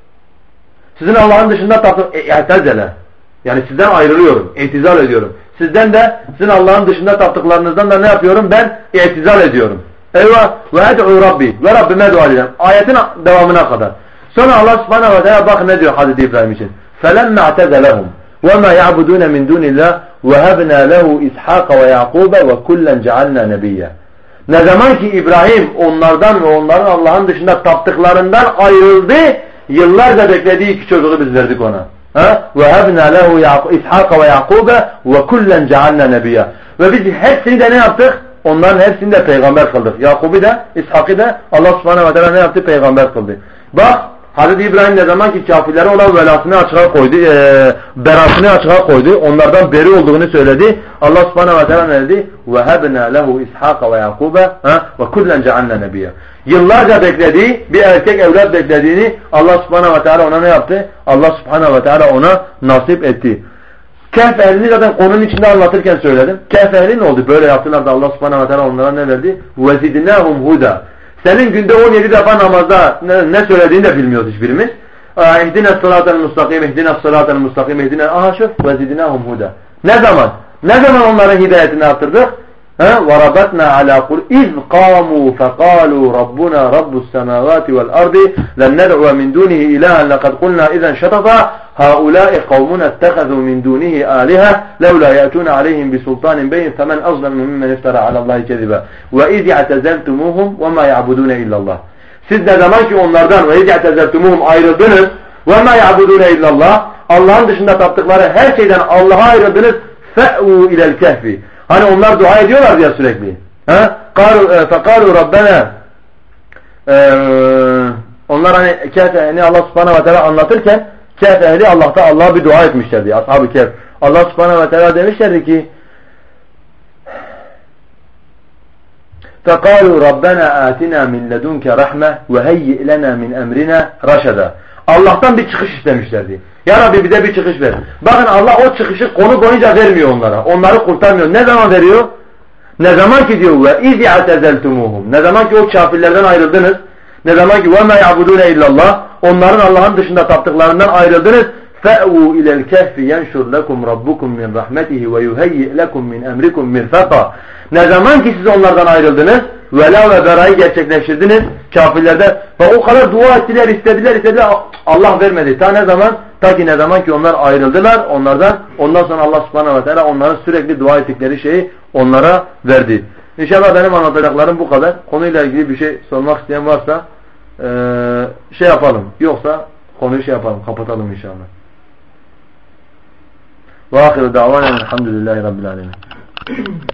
Sizin Allah'ın dışında taptığınız i'tezele. Yani sizden ayrılıyorum, itizal ediyorum. Sizden de sizin Allah'ın dışında taptıklarınızdan da ne yapıyorum? Ben itizal ediyorum. Eyvah ve ed'u Rabbi ve Rabbime dua edeceğim. Ayetin devamına kadar. Sonra Allah subhanahu ve teala bak ne diyor Hazreti İbrahim için. فَلَمَّا اَعْتَزَلَهُمْ وَمَا يَعْبُدُونَ مِنْ دُونِ اللّٰهِ وَهَبْنَا لَهُ إِسْحَاقَ وَيَعْقُوبَ وَكُلًّا جَعَلْنَا نَبِيًّا. Ne zaman ki İbrahim onlardan ve onların Allah'ın dışında taptıklarından ayrıldı, yıllarca beklediği iki çocuğu biz verdik ona. وَهَبْنَا لَهُ إِسْحَاقَ وَيَعْقُوبَ وَكُلًّا جَعَلْنَا نَبِيًّا. Ve biz hepsini de ne yaptık? Onların hepsini de peygamber kıldık. Yakub'u da, İshak'ı da Allah subhanahu ve teala ne yaptı? Peygamber kıldı. Bak Hazreti İbrahim ne zaman ki kafirlere olan velasını açığa koydu, e, berasını açığa koydu, onlardan beri olduğunu söyledi. Allah subhanahu ve teala ne dedi? وَهَبْنَا لَهُ إِسْحَاقَ وَيَعْقُوبَ وَكُلًّا جَعَلْنَا نَبِيًّا. Yıllarca beklediği, bir erkek evlat beklediğini Allah subhanahu ve teala ona ne yaptı? Allah subhanahu ve teala ona nasip etti. Kehf ehlini zaten konunun içinde anlatırken söyledim. Kehf ehli ne oldu? Böyle yaptılar da Allah subhanahu ve teala onlara ne verdi? وَزِدْنَاهُمْ هُدًا. Senin günde on yedi defa namazda ne, ne söylediğini de bilmiyoruz hiçbirimiz. اِهْدِنَا الصَّلَاةَ الْمُسْتَقِيمِ اِهْدِنَا الصَّلَاةَ الْمُسْتَقِيمِ اِهْدِنَا Aha şu وَزِدْنَاهُمْ هُدًا. Ne zaman? Ne zaman onların hidayetini arttırdık? وَرَبَتْنَا عَلَى قُلْ اِذْ قَامُوا فَقَالُوا رَبُّنَا رَبُّ السَّمَاوَاتِ وَالْأَرْضِ لَنْ نَدْعُوَ مِنْ دُونِهِ إِلَهًا لَقَدْ قُلْنَا إِذًا شَطَطًا هَؤُلَاءِ قَوْمٌ اتَّخَذُوا مِنْ دُونِهِ آلِهَةً لَوْلَا يَأْتُونَ عَلَيْهِمْ بِسُلْطَانٍ بَيِّنٍ فَمَنْ أَظْلَمُ مِمَّنِ افْتَرَى عَلَى اللّٰهِ كَذِبًا وَإِذْ اعْتَزَلْتُمُوهُمْ وَمَا يَعْبُدُونَ إِلَّا اللّٰهِ. Siz ne zaman ki onlardan وَإِذْ اعْتَزَلْتُمُوهُمْ ayrıldınız وَمَا يَعْبُدُونَ إِلَّا اللّٰهِ Allah'ın dışında taptıkları her şeyden Allah'a ayrıldınız فَأْوُوا إِلَى الْكَهْفِ. Hani onlar dua ediyorlar ya sürekli. Ha? فَقَالُوا رَبَّنَا onlar hani Kehf ehlini Allah subhanahu ve teala anlatırken Kehf ehli Allah'ta Allah'a bir dua etmişlerdi. Ashab-ı Kehf. Allah subhanahu ve teala demişlerdi ki فَقَالُوا رَبَّنَا آتِنَا مِنْ لَدُنْكَ رَحْمَةً وَهَيِّئْ لَنَا مِنْ أَمْرِنَا رَشَدًا. Allah'tan bir çıkış istemişlerdi. Ya Rabbi bize bir çıkış ver. Bakın Allah o çıkışı konu boyunca vermiyor onlara. Onları kurtarmıyor. Ne zaman veriyor? Ne zaman ki diyor ve اِذْ اَعْتَزَلْتُمُوهُمْ. Ne zaman ki o kafirlerden ayrıldınız. Ne zaman ki وَمَا يَعْبُدُونَ اِلَّا اللّٰهِ onların Allah'ın dışında taptıklarından ayrıldınız. فَأْوُوا اِلَى الْكَهْفِ يَنْشُرْ لَكُمْ رَبُّكُمْ مِنْ رَحْمَتِهِ وَيُهَيِّئْ لَكُمْ مِنْ اَمْرِكُمْ مِرْفَقًا Ne zaman ki siz onlardan ayrıldınız, vela ve berayı gerçekleştirdiniz kafirlerde ve o kadar dua ettiler, istediler, istediler, Allah vermedi. Ta ne zaman? Ta ki ne zaman ki onlar ayrıldılar onlardan, ondan sonra Allah subhanahu ve teala onların sürekli dua ettikleri şeyi onlara verdi. İnşallah benim anlatacaklarım bu kadar. Konuyla ilgili bir şey sormak isteyen varsa ee, şey yapalım. Yoksa konuyu şey yapalım, kapatalım inşallah. Ve ahiru da'vanen elhamdülillahi rabbil alemin.